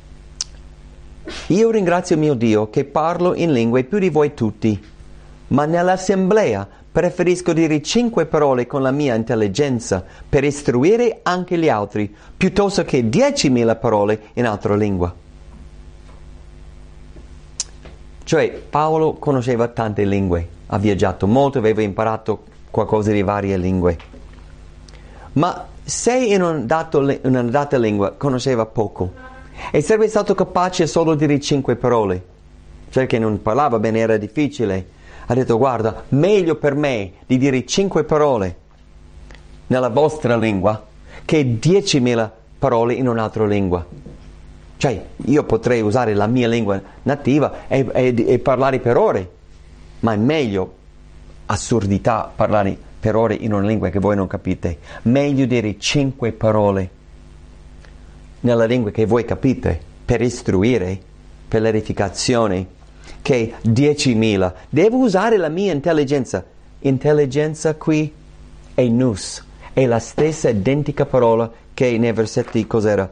S2: Io ringrazio mio Dio che parlo in lingue più di voi tutti, ma nell'assemblea preferisco dire 5 parole con la mia intelligenza per istruire anche gli altri, piuttosto che 10.000 parole in altra lingua. Cioè, Paolo conosceva tante lingue, ha viaggiato molto, aveva imparato qualcosa di varie lingue. Ma se in una data lingua conosceva poco, e sarebbe stato capace solo di dire 5 parole, cioè che non parlava bene, era difficile, ha detto guarda, meglio per me di dire 5 parole nella vostra lingua che 10.000 parole in un'altra lingua. Cioè io potrei usare la mia lingua nativa e parlare per ore, ma è meglio, assurdità, parlare per ore in una lingua che voi non capite. Meglio dire 5 parole nella lingua che voi capite per istruire, per l'edificazione, che 10.000. Devo usare la mia intelligenza. Intelligenza qui è nous, è la stessa identica parola che nei versetti cos'era?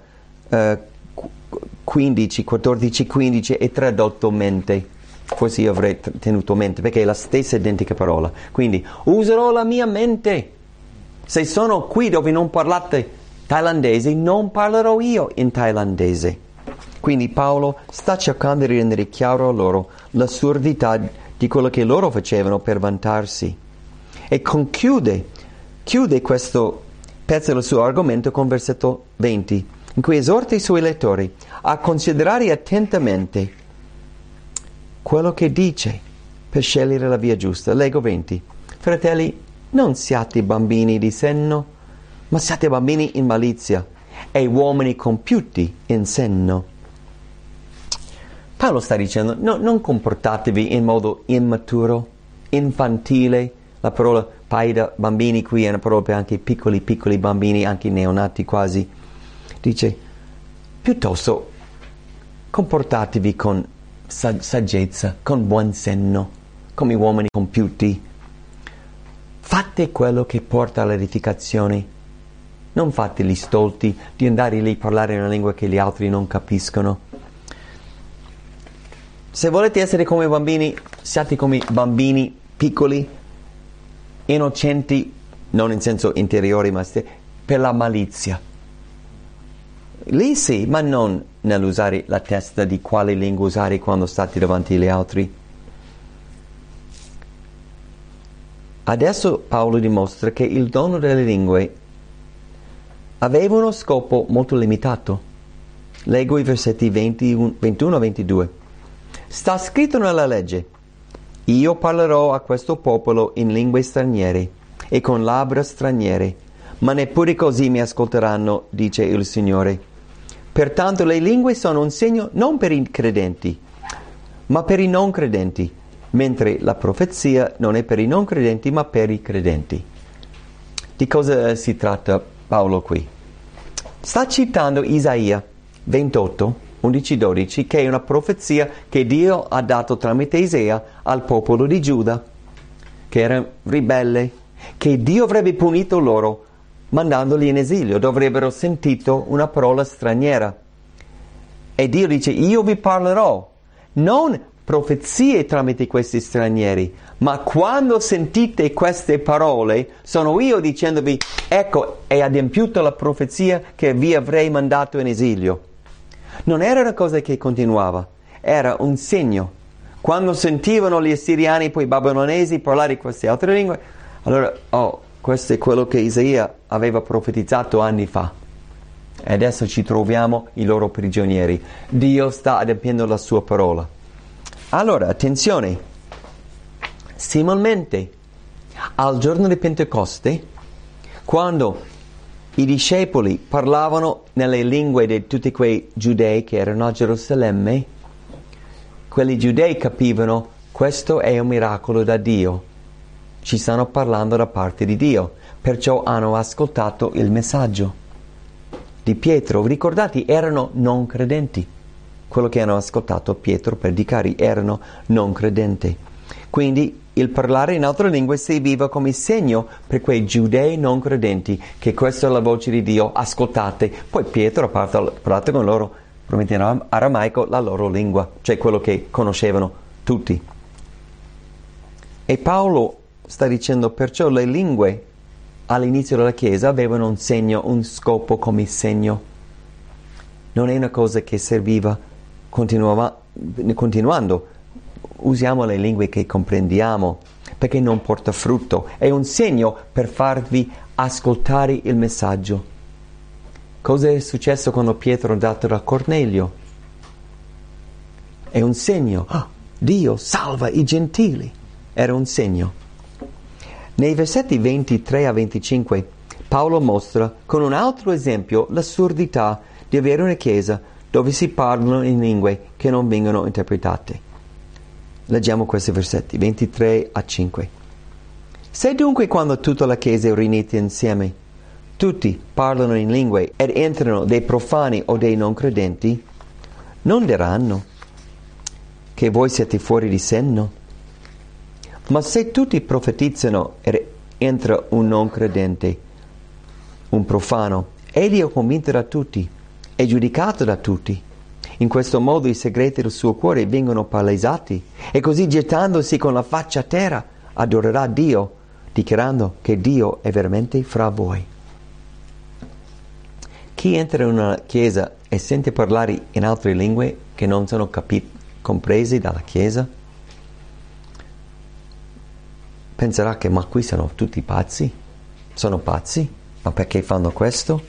S2: 15, 14, 15 è tradotto mente. Forse io avrei tenuto mente perché è la stessa identica parola. Quindi userò la mia mente. Se sono qui dove non parlate thailandese, non parlerò io in thailandese. Quindi Paolo sta cercando di rendere chiaro a loro l'assurdità di quello che loro facevano per vantarsi. E chiude questo pezzo del suo argomento con versetto 20, in cui esorta i suoi lettori a considerare attentamente quello che dice per scegliere la via giusta. Leggo 20. Fratelli, non siate bambini di senno, ma siate bambini in malizia e uomini compiuti in senno. Paolo sta dicendo, no, non comportatevi in modo immaturo, infantile. La parola paida, bambini qui è una parola per anche piccoli bambini, anche neonati quasi. Dice, piuttosto comportatevi con saggezza, con buon senno, come uomini compiuti. fate quello che porta all'edificazione. Non fate gli stolti di andare lì a parlare in una lingua che gli altri non capiscono. Se volete essere come bambini, siate come bambini piccoli, innocenti, non in senso interiore, ma per la malizia. Lì sì, ma non nell'usare la testa di quale lingua usare quando state davanti agli altri. Adesso Paolo dimostra che il dono delle lingue aveva uno scopo molto limitato. Leggo i versetti 21-22. Sta scritto nella legge: io parlerò a questo popolo in lingue straniere e con labbra straniere, ma neppure così mi ascolteranno, dice il Signore. Pertanto le lingue sono un segno non per i credenti, ma per i non credenti, mentre la profezia non è per i non credenti, ma per i credenti. Di cosa si tratta Paolo qui? Sta citando Isaia 28, 11-12, che è una profezia che Dio ha dato tramite Isaia al popolo di Giuda, che era ribelle, che Dio avrebbe punito loro mandandoli in esilio, dovrebbero sentito una parola straniera. E Dio dice: io vi parlerò, non profezie tramite questi stranieri, ma quando sentite queste parole, sono io dicendovi: ecco, è adempiuta la profezia che vi avrei mandato in esilio. Non era una cosa che continuava, era un segno. Quando sentivano gli assiriani e poi i babilonesi parlare queste altre lingue, allora, questo è quello che Isaia aveva profetizzato anni fa. E adesso ci troviamo i loro prigionieri. Dio sta adempiendo la sua parola. Allora, attenzione. Similmente, al giorno di Pentecoste, quando i discepoli parlavano nelle lingue di tutti quei giudei che erano a Gerusalemme, quelli giudei capivano: questo è un miracolo da Dio. Ci stanno parlando da parte di Dio, perciò hanno ascoltato il messaggio di Pietro. Ricordate, erano non credenti. Quello che hanno ascoltato Pietro predicare erano non credenti. Quindi il parlare in altre lingue serviva come segno per quei giudei non credenti, che questa è la voce di Dio, ascoltate. Poi Pietro ha parlato con loro, probabilmente in aramaico, la loro lingua, cioè quello che conoscevano tutti. E Paolo sta dicendo: perciò le lingue all'inizio della Chiesa avevano un segno, un scopo come segno. Non è una cosa che serviva continuando. Usiamo le lingue che comprendiamo, perché non porta frutto. È un segno per farvi ascoltare il messaggio. Cosa è successo quando Pietro è andato da Cornelio? È un segno. Dio salva i gentili. Era un segno. Nei versetti 23-25 Paolo mostra con un altro esempio l'assurdità di avere una chiesa dove si parlano in lingue che non vengono interpretate. Leggiamo questi versetti 23-5. Se dunque quando tutta la chiesa è riunita insieme tutti parlano in lingue ed entrano dei profani o dei non credenti, non diranno che voi siete fuori di senno? Ma se tutti profetizzano ed entra un non credente, un profano, egli è convinto da tutti, è giudicato da tutti. In questo modo i segreti del suo cuore vengono palesati, e così gettandosi con la faccia a terra adorerà Dio, dichiarando che Dio è veramente fra voi. Chi entra in una chiesa e sente parlare in altre lingue che non sono comprese dalla chiesa, penserà che ma qui sono tutti pazzi? Sono pazzi? Ma perché fanno questo?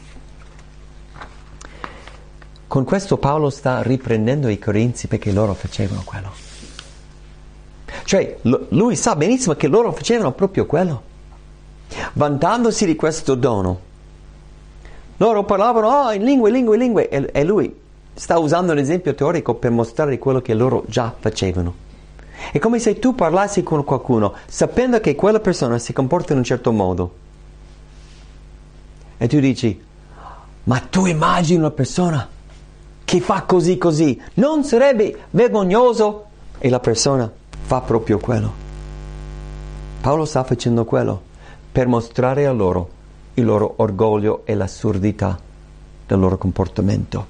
S2: Con questo Paolo sta riprendendo i Corinzi perché loro facevano quello. Cioè, lui sa benissimo che loro facevano proprio quello. Vantandosi di questo dono. Loro parlavano in lingue, e lui sta usando un esempio teorico per mostrare quello che loro già facevano. È come se tu parlassi con qualcuno sapendo che quella persona si comporta in un certo modo. E tu dici: ma tu immagini una persona che fa così, non sarebbe vergognoso? E la persona fa proprio quello. Paolo sta facendo quello. per mostrare a loro il loro orgoglio e l'assurdità del loro comportamento.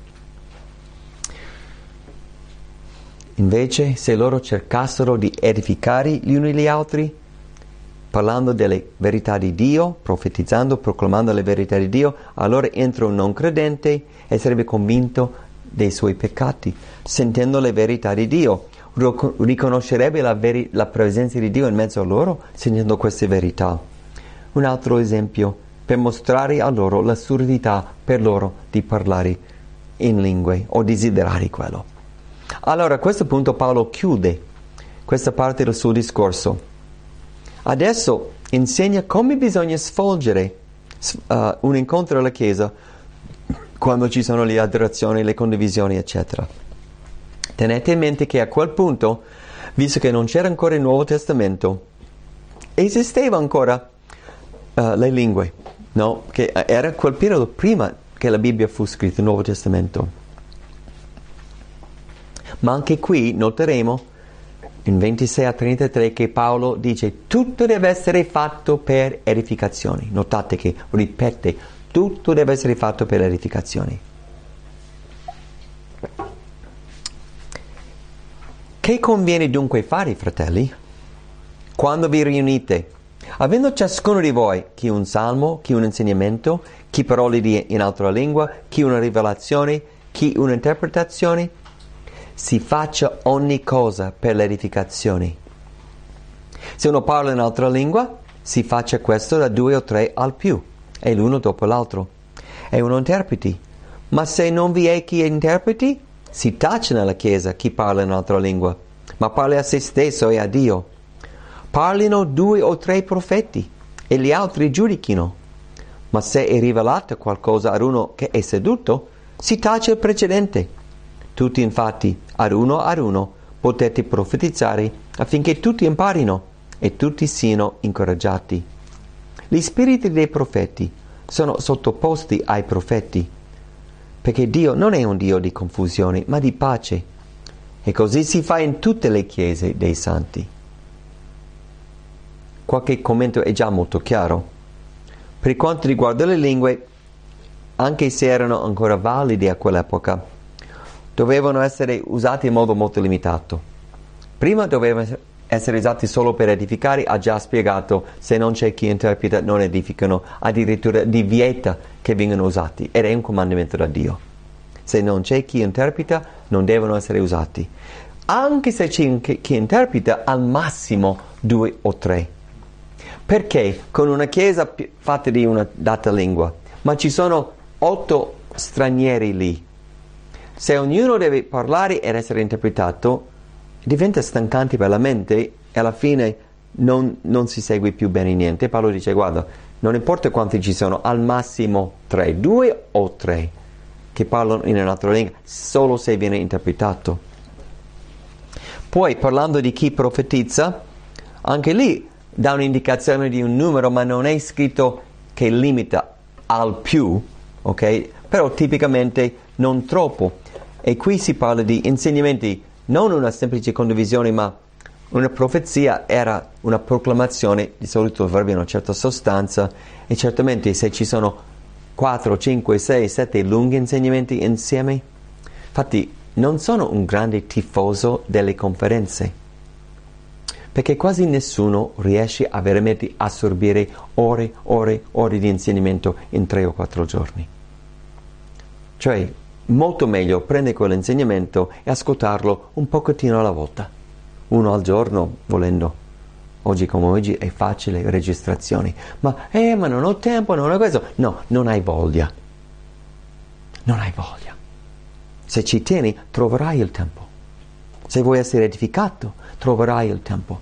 S2: Invece, se loro cercassero di edificare gli uni gli altri, parlando delle verità di Dio, profetizzando, proclamando le verità di Dio, allora entra un non credente e sarebbe convinto dei suoi peccati, sentendo le verità di Dio. Riconoscerebbe la presenza di Dio in mezzo a loro, sentendo queste verità. Un altro esempio, per mostrare a loro l'assurdità per loro di parlare in lingue o desiderare quello. Allora, a questo punto Paolo chiude questa parte del suo discorso. Adesso insegna come bisogna svolgere un incontro alla Chiesa quando ci sono le adorazioni, le condivisioni, eccetera. Tenete in mente che a quel punto, visto che non c'era ancora il Nuovo Testamento, esisteva ancora le lingue, no? Che era quel periodo prima che la Bibbia fu scritta, il Nuovo Testamento. Ma anche qui noteremo in 26 a 33 che Paolo dice tutto deve essere fatto per edificazioni. Notate che ripete tutto deve essere fatto per edificazioni. Che conviene dunque fare, fratelli? Quando vi riunite, avendo ciascuno di voi chi un salmo, chi un insegnamento, chi parole in altra lingua, chi una rivelazione, chi un'interpretazione, si faccia ogni cosa per l'edificazione. Se uno parla in altra lingua, si faccia questo da 2 o 3 al più, e l'uno dopo l'altro, e uno interpreti. Ma se non vi è chi interpreti, si tace nella Chiesa chi parla in altra lingua, ma parli a se stesso e a Dio. Parlino 2 o 3 profeti, e gli altri giudichino. Ma se è rivelato qualcosa ad uno che è seduto, si tace il precedente. Tutti infatti, ad uno, potete profetizzare affinché tutti imparino e tutti siano incoraggiati. Gli spiriti dei profeti sono sottoposti ai profeti, perché Dio non è un Dio di confusione, ma di pace. E così si fa in tutte le chiese dei santi. Qualche commento è già molto chiaro. Per quanto riguarda le lingue, anche se erano ancora valide a quell'epoca, dovevano essere usati in modo molto limitato. Prima dovevano essere usati solo per edificare, ha già spiegato, se non c'è chi interpreta non edificano, addirittura divieta che vengano usati, ed è un comandamento da Dio. Se non c'è chi interpreta non devono essere usati. Anche se c'è chi interpreta, al massimo 2 o 3. Perché con una chiesa fatta di una data lingua, ma ci sono 8 stranieri lì, se ognuno deve parlare ed essere interpretato, diventa stancante per la mente e alla fine non si segue più bene niente. Paolo dice, guarda, non importa quanti ci sono, al massimo 3, 2 o 3 che parlano in un'altra lingua, solo se viene interpretato. Poi, parlando di chi profetizza, anche lì dà un'indicazione di un numero, ma non è scritto che limita al più, ok? Però tipicamente non troppo. E qui si parla di insegnamenti, non una semplice condivisione, ma una profezia era una proclamazione, di solito avrebbe una certa sostanza, e certamente se ci sono 4, 5, 6, 7 lunghi insegnamenti insieme, infatti non sono un grande tifoso delle conferenze, perché quasi nessuno riesce a veramente assorbire ore di insegnamento in 3 o 4 giorni. Cioè, molto meglio prendere quell'insegnamento e ascoltarlo un pochettino alla volta, uno al giorno volendo. Oggi come oggi è facile, registrazioni, ma non ho tempo, non ho questo. No, non hai voglia. Se ci tieni troverai il tempo. Se vuoi essere edificato troverai il tempo.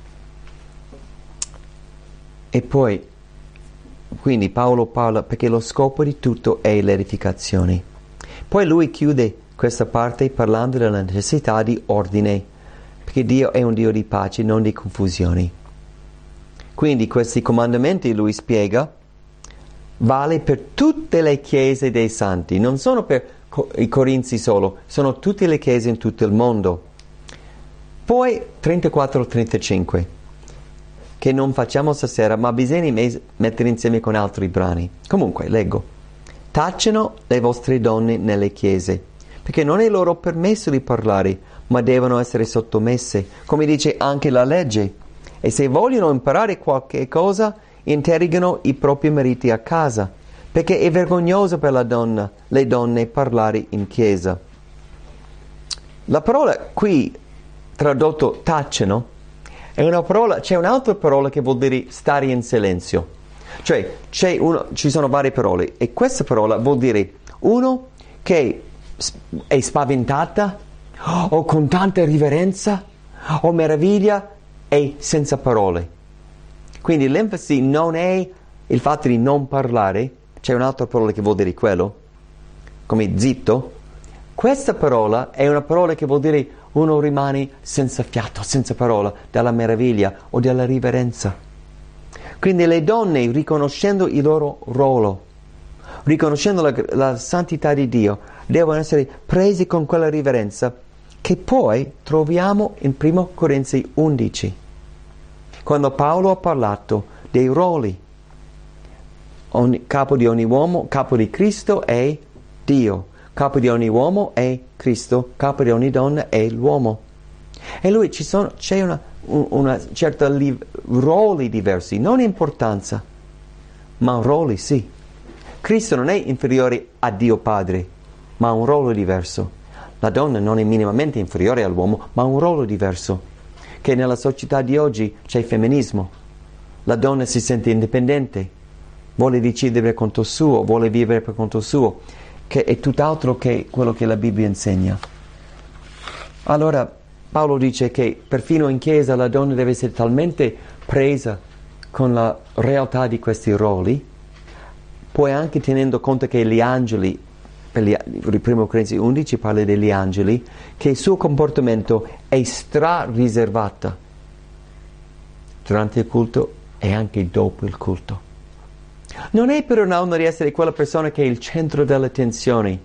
S2: E poi quindi Paolo parla perché lo scopo di tutto è l'edificazione. Poi lui chiude questa parte parlando della necessità di ordine, perché Dio è un Dio di pace, non di confusioni. Quindi questi comandamenti, lui spiega, vale per tutte le chiese dei santi, non sono per i Corinzi solo, sono tutte le chiese in tutto il mondo. Poi 34-35. che non facciamo stasera, ma bisogna mettere insieme con altri brani. Comunque, leggo. Tacciano le vostre donne nelle chiese, perché non è loro permesso di parlare, ma devono essere sottomesse, come dice anche la legge. E se vogliono imparare qualche cosa, interrogano i propri mariti a casa, perché è vergognoso per le donne parlare in chiesa. La parola qui, tradotto tacciano, è una parola, c'è un'altra parola che vuol dire stare in silenzio. Cioè, ci sono varie parole, e questa parola vuol dire uno che è spaventata, o con tanta riverenza, o meraviglia, e senza parole. Quindi l'enfasi non è il fatto di non parlare, c'è un'altra parola che vuol dire quello, come zitto. Questa parola è una parola che vuol dire uno rimane senza fiato, senza parola, dalla meraviglia o dalla riverenza. Quindi le donne, riconoscendo il loro ruolo, riconoscendo la santità di Dio, devono essere prese con quella riverenza che poi troviamo in 1 Corinzi 11, quando Paolo ha parlato dei ruoli. Capo di ogni uomo, capo di Cristo è Dio. Capo di ogni uomo è Cristo, capo di ogni donna è l'uomo. E lui c'è una certa ruoli diversi, non importanza, ma ruoli sì. Cristo non è inferiore a Dio Padre, ma ha un ruolo diverso. La donna non è minimamente inferiore all'uomo, ma ha un ruolo diverso. Che nella società di oggi c'è femminismo. La donna si sente indipendente, vuole decidere per conto suo, vuole vivere per conto suo, che è tutt'altro che quello che la Bibbia insegna. Allora Paolo dice che perfino in chiesa la donna deve essere talmente presa con la realtà di questi ruoli, poi anche tenendo conto che gli angeli, per il 1 Corinzi 11 parla degli angeli, che il suo comportamento è stra-riservata durante il culto e anche dopo il culto. Non è per una donna di essere quella persona che è il centro dell'attenzione.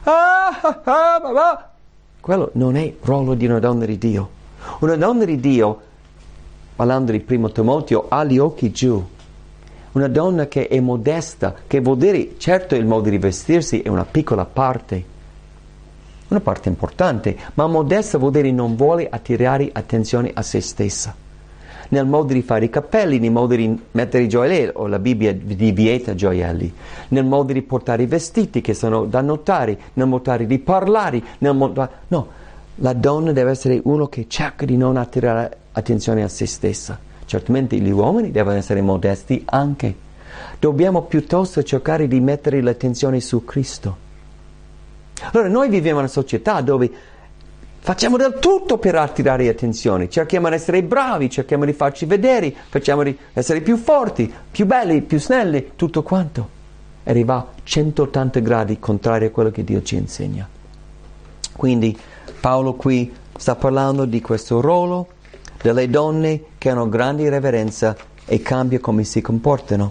S2: Quello non è il ruolo di una donna di Dio. Una donna di Dio, parlando di 1 Timoteo, ha gli occhi giù. Una donna che è modesta, che vuol dire, certo il modo di vestirsi è una piccola parte, una parte importante, ma modesta vuol dire non vuole attirare attenzione a se stessa. Nel modo di fare i capelli, nel modo di mettere i gioielli, o la Bibbia di vieta gioielli, nel modo di portare i vestiti che sono da notare, nel modo di parlare, no, la donna deve essere uno che cerca di non attirare attenzione a se stessa. Certamente gli uomini devono essere modesti anche. Dobbiamo piuttosto cercare di mettere l'attenzione su Cristo. Allora noi viviamo in una società dove facciamo del tutto per attirare attenzione, cerchiamo di essere bravi, cerchiamo di farci vedere, cerchiamo di essere più forti, più belli, più snelli, tutto quanto. Arriva a 180 gradi contrario a quello che Dio ci insegna. Quindi Paolo qui sta parlando di questo ruolo delle donne che hanno grande reverenza e cambia come si comportano.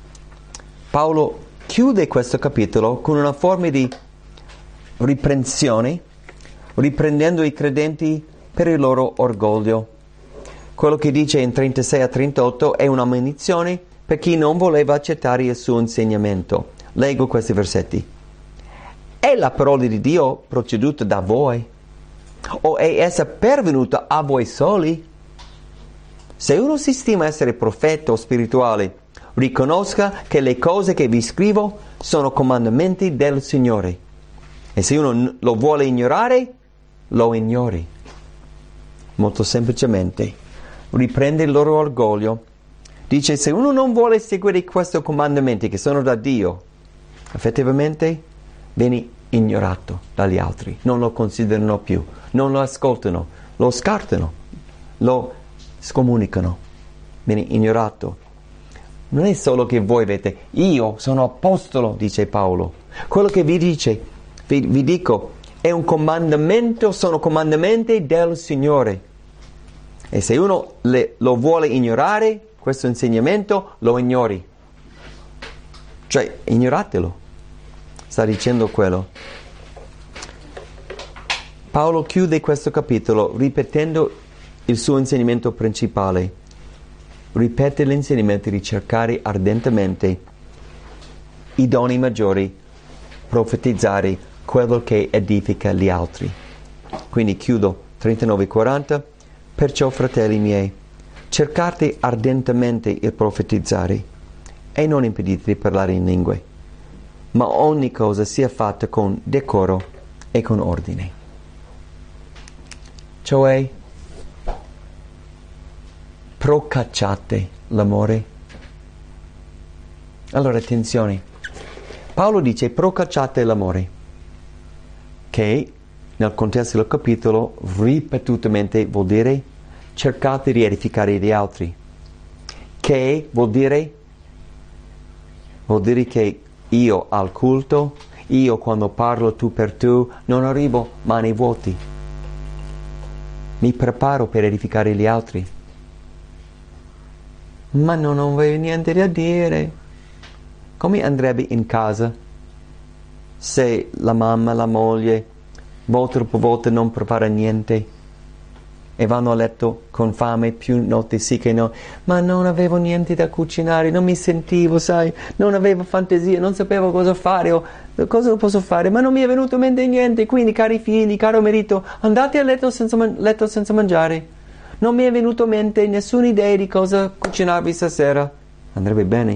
S2: Paolo chiude questo capitolo con una forma di riprensione, riprendendo i credenti per il loro orgoglio. Quello che dice in 36 a 38 è una munizione per chi non voleva accettare il suo insegnamento. Leggo questi versetti. È la parola di Dio proceduta da voi? O è essa pervenuta a voi soli? Se uno si stima essere profeta o spirituale, riconosca che le cose che vi scrivo sono comandamenti del Signore. E se uno lo vuole ignorare, lo ignori. Molto semplicemente, riprende il loro orgoglio. Dice, se uno non vuole seguire questi comandamenti che sono da Dio, effettivamente viene ignorato dagli altri. Non lo considerano più, non lo ascoltano, lo scartano, lo scomunicano. Viene ignorato. Non è solo che voi avete, io sono apostolo, dice Paolo. Quello che vi dice, vi dico, è un comandamento, sono comandamenti del Signore. E se uno lo vuole ignorare, questo insegnamento, lo ignori. Cioè, ignoratelo. Sta dicendo quello. Paolo chiude questo capitolo ripetendo il suo insegnamento principale. ripete l'insegnamento di cercare ardentemente i doni maggiori, profetizzare quello che edifica gli altri. Quindi chiudo 39:40. Perciò, fratelli miei, cercate ardentemente il profetizzare e non impedite di parlare in lingue, ma ogni cosa sia fatta con decoro e con ordine. Cioè, procacciate l'amore. Allora, attenzione. Paolo dice procacciate l'amore, che nel contesto del capitolo ripetutamente vuol dire cercate di edificare gli altri. Che vuol dire che io al culto, io quando parlo tu per tu, non arrivo mani vuoti. Mi preparo per edificare gli altri. Ma non avevo niente da dire. Come andrebbe in casa se la mamma, la moglie, volta dopo volta non prepara niente e vanno a letto con fame più notti sì che no? Ma non avevo niente da cucinare, non mi sentivo, sai, non avevo fantasia, non sapevo cosa fare o cosa posso fare, ma non mi è venuto in mente niente. Quindi, cari figli, caro marito, andate a letto senza mangiare. Non mi è venuto in mente nessuna idea di cosa cucinarvi stasera. Andrebbe bene.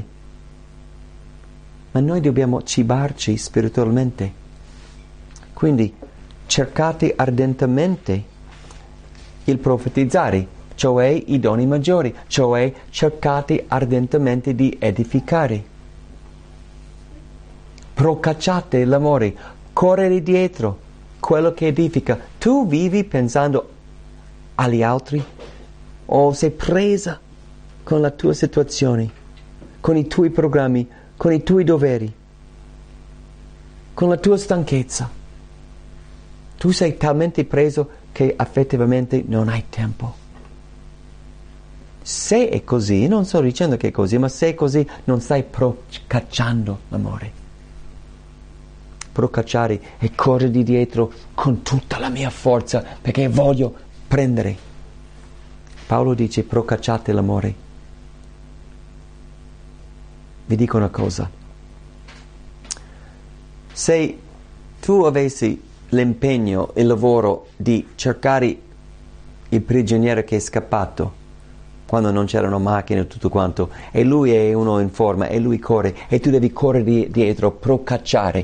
S2: Ma noi dobbiamo cibarci spiritualmente. Quindi cercate ardentemente il profetizzare, cioè i doni maggiori, cioè cercate ardentemente di edificare. Procacciate l'amore, correre dietro quello che edifica. Tu vivi pensando agli altri o sei presa con la tua situazione, con i tuoi programmi, con i tuoi doveri, con la tua stanchezza. Tu sei talmente preso che affettivamente non hai tempo. Se è così, non sto dicendo che è così, ma se è così non stai procacciando l'amore. Procacciare e correre di dietro con tutta la mia forza perché voglio prendere. Paolo dice procacciate l'amore. Vi dico una cosa. Se tu avessi l'impegno, il lavoro di cercare il prigioniero che è scappato quando non c'erano macchine e tutto quanto, e lui è uno in forma e lui corre e tu devi correre dietro, procacciare,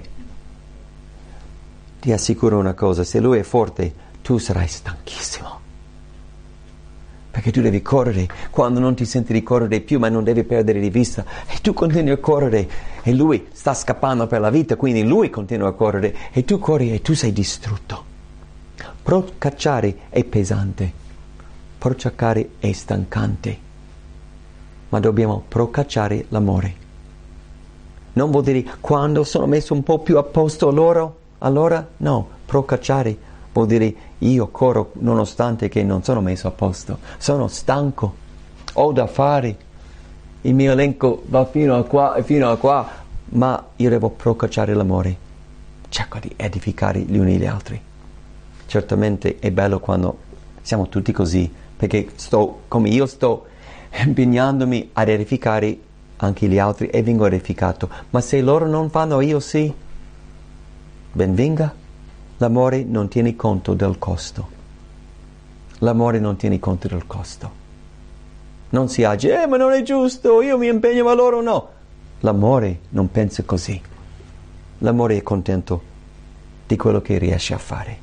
S2: ti assicuro una cosa, se lui è forte tu sarai stanchissimo perché tu devi correre quando non ti senti di correre più, ma non devi perdere di vista, e tu continui a correre e lui sta scappando per la vita, quindi lui continua a correre e tu corri e tu sei distrutto. Procacciare è pesante, procacciare è stancante, ma dobbiamo procacciare l'amore. Non vuol dire quando sono messo un po' più a posto allora no, procacciare vuol dire io corro nonostante che non sono messo a posto, sono stanco, ho da fare, il mio elenco va fino a qua e fino a qua, ma io devo procacciare l'amore, cerco di edificare gli uni gli altri. Certamente è bello quando siamo tutti così, perché come io sto impegnandomi ad edificare anche gli altri e vengo edificato, ma se loro non fanno, io sì, ben venga. L'amore non tiene conto del costo. L'amore non tiene conto del costo. Non si age, ma non è giusto, io mi impegno ma loro no. L'amore non pensa così. L'amore è contento di quello che riesce a fare.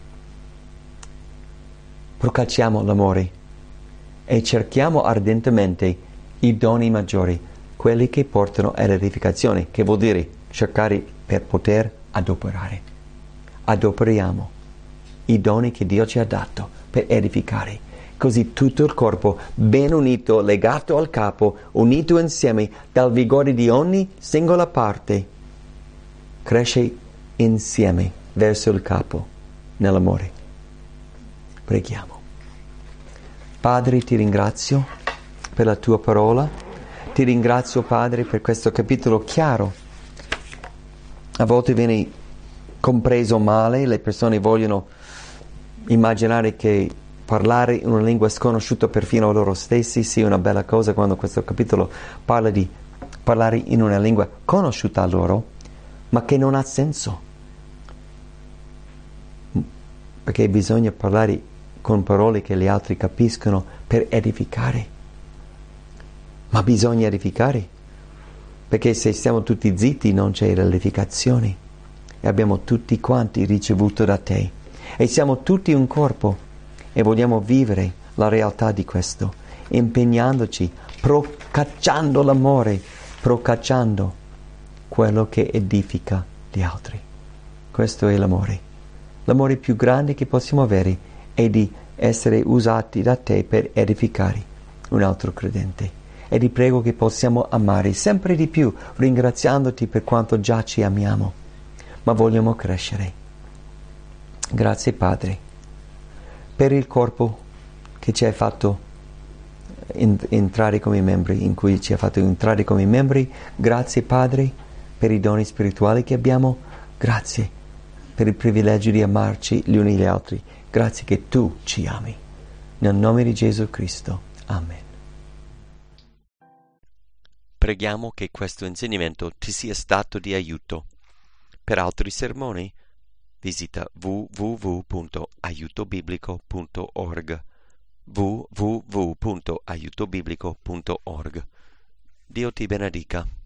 S2: Procacciamo l'amore e cerchiamo ardentemente i doni maggiori, quelli che portano all'edificazione, che vuol dire cercare per poter adoperare. Adoperiamo i doni che Dio ci ha dato per edificare, così tutto il corpo, ben unito, legato al capo, unito insieme dal vigore di ogni singola parte, cresce insieme verso il capo nell'amore. Preghiamo. Padre, ti ringrazio per la tua parola, ti ringrazio, Padre, per questo capitolo chiaro. A volte viene compreso male, le persone vogliono immaginare che parlare in una lingua sconosciuta perfino a loro stessi sia una bella cosa quando questo capitolo parla di parlare in una lingua conosciuta a loro, ma che non ha senso. Perché bisogna parlare con parole che gli altri capiscono per edificare. Ma bisogna edificare, perché se stiamo tutti zitti non c'è l'edificazione. E abbiamo tutti quanti ricevuto da te. E siamo tutti un corpo e vogliamo vivere la realtà di questo, impegnandoci, procacciando l'amore, procacciando quello che edifica gli altri. Questo è l'amore. L'amore più grande che possiamo avere è di essere usati da te per edificare un altro credente. E ti prego che possiamo amare sempre di più, ringraziandoti per quanto già ci amiamo, ma vogliamo crescere. Grazie Padre, per il corpo che ci hai fatto entrare come membri, in cui ci hai fatto entrare come membri. Grazie Padre per i doni spirituali che abbiamo. Grazie per il privilegio di amarci gli uni gli altri. Grazie che tu ci ami. Nel nome di Gesù Cristo. Amen.
S1: Preghiamo che questo insegnamento ti sia stato di aiuto. Per altri sermoni visita www.aiutobiblico.org www.aiutobiblico.org. Dio ti benedica.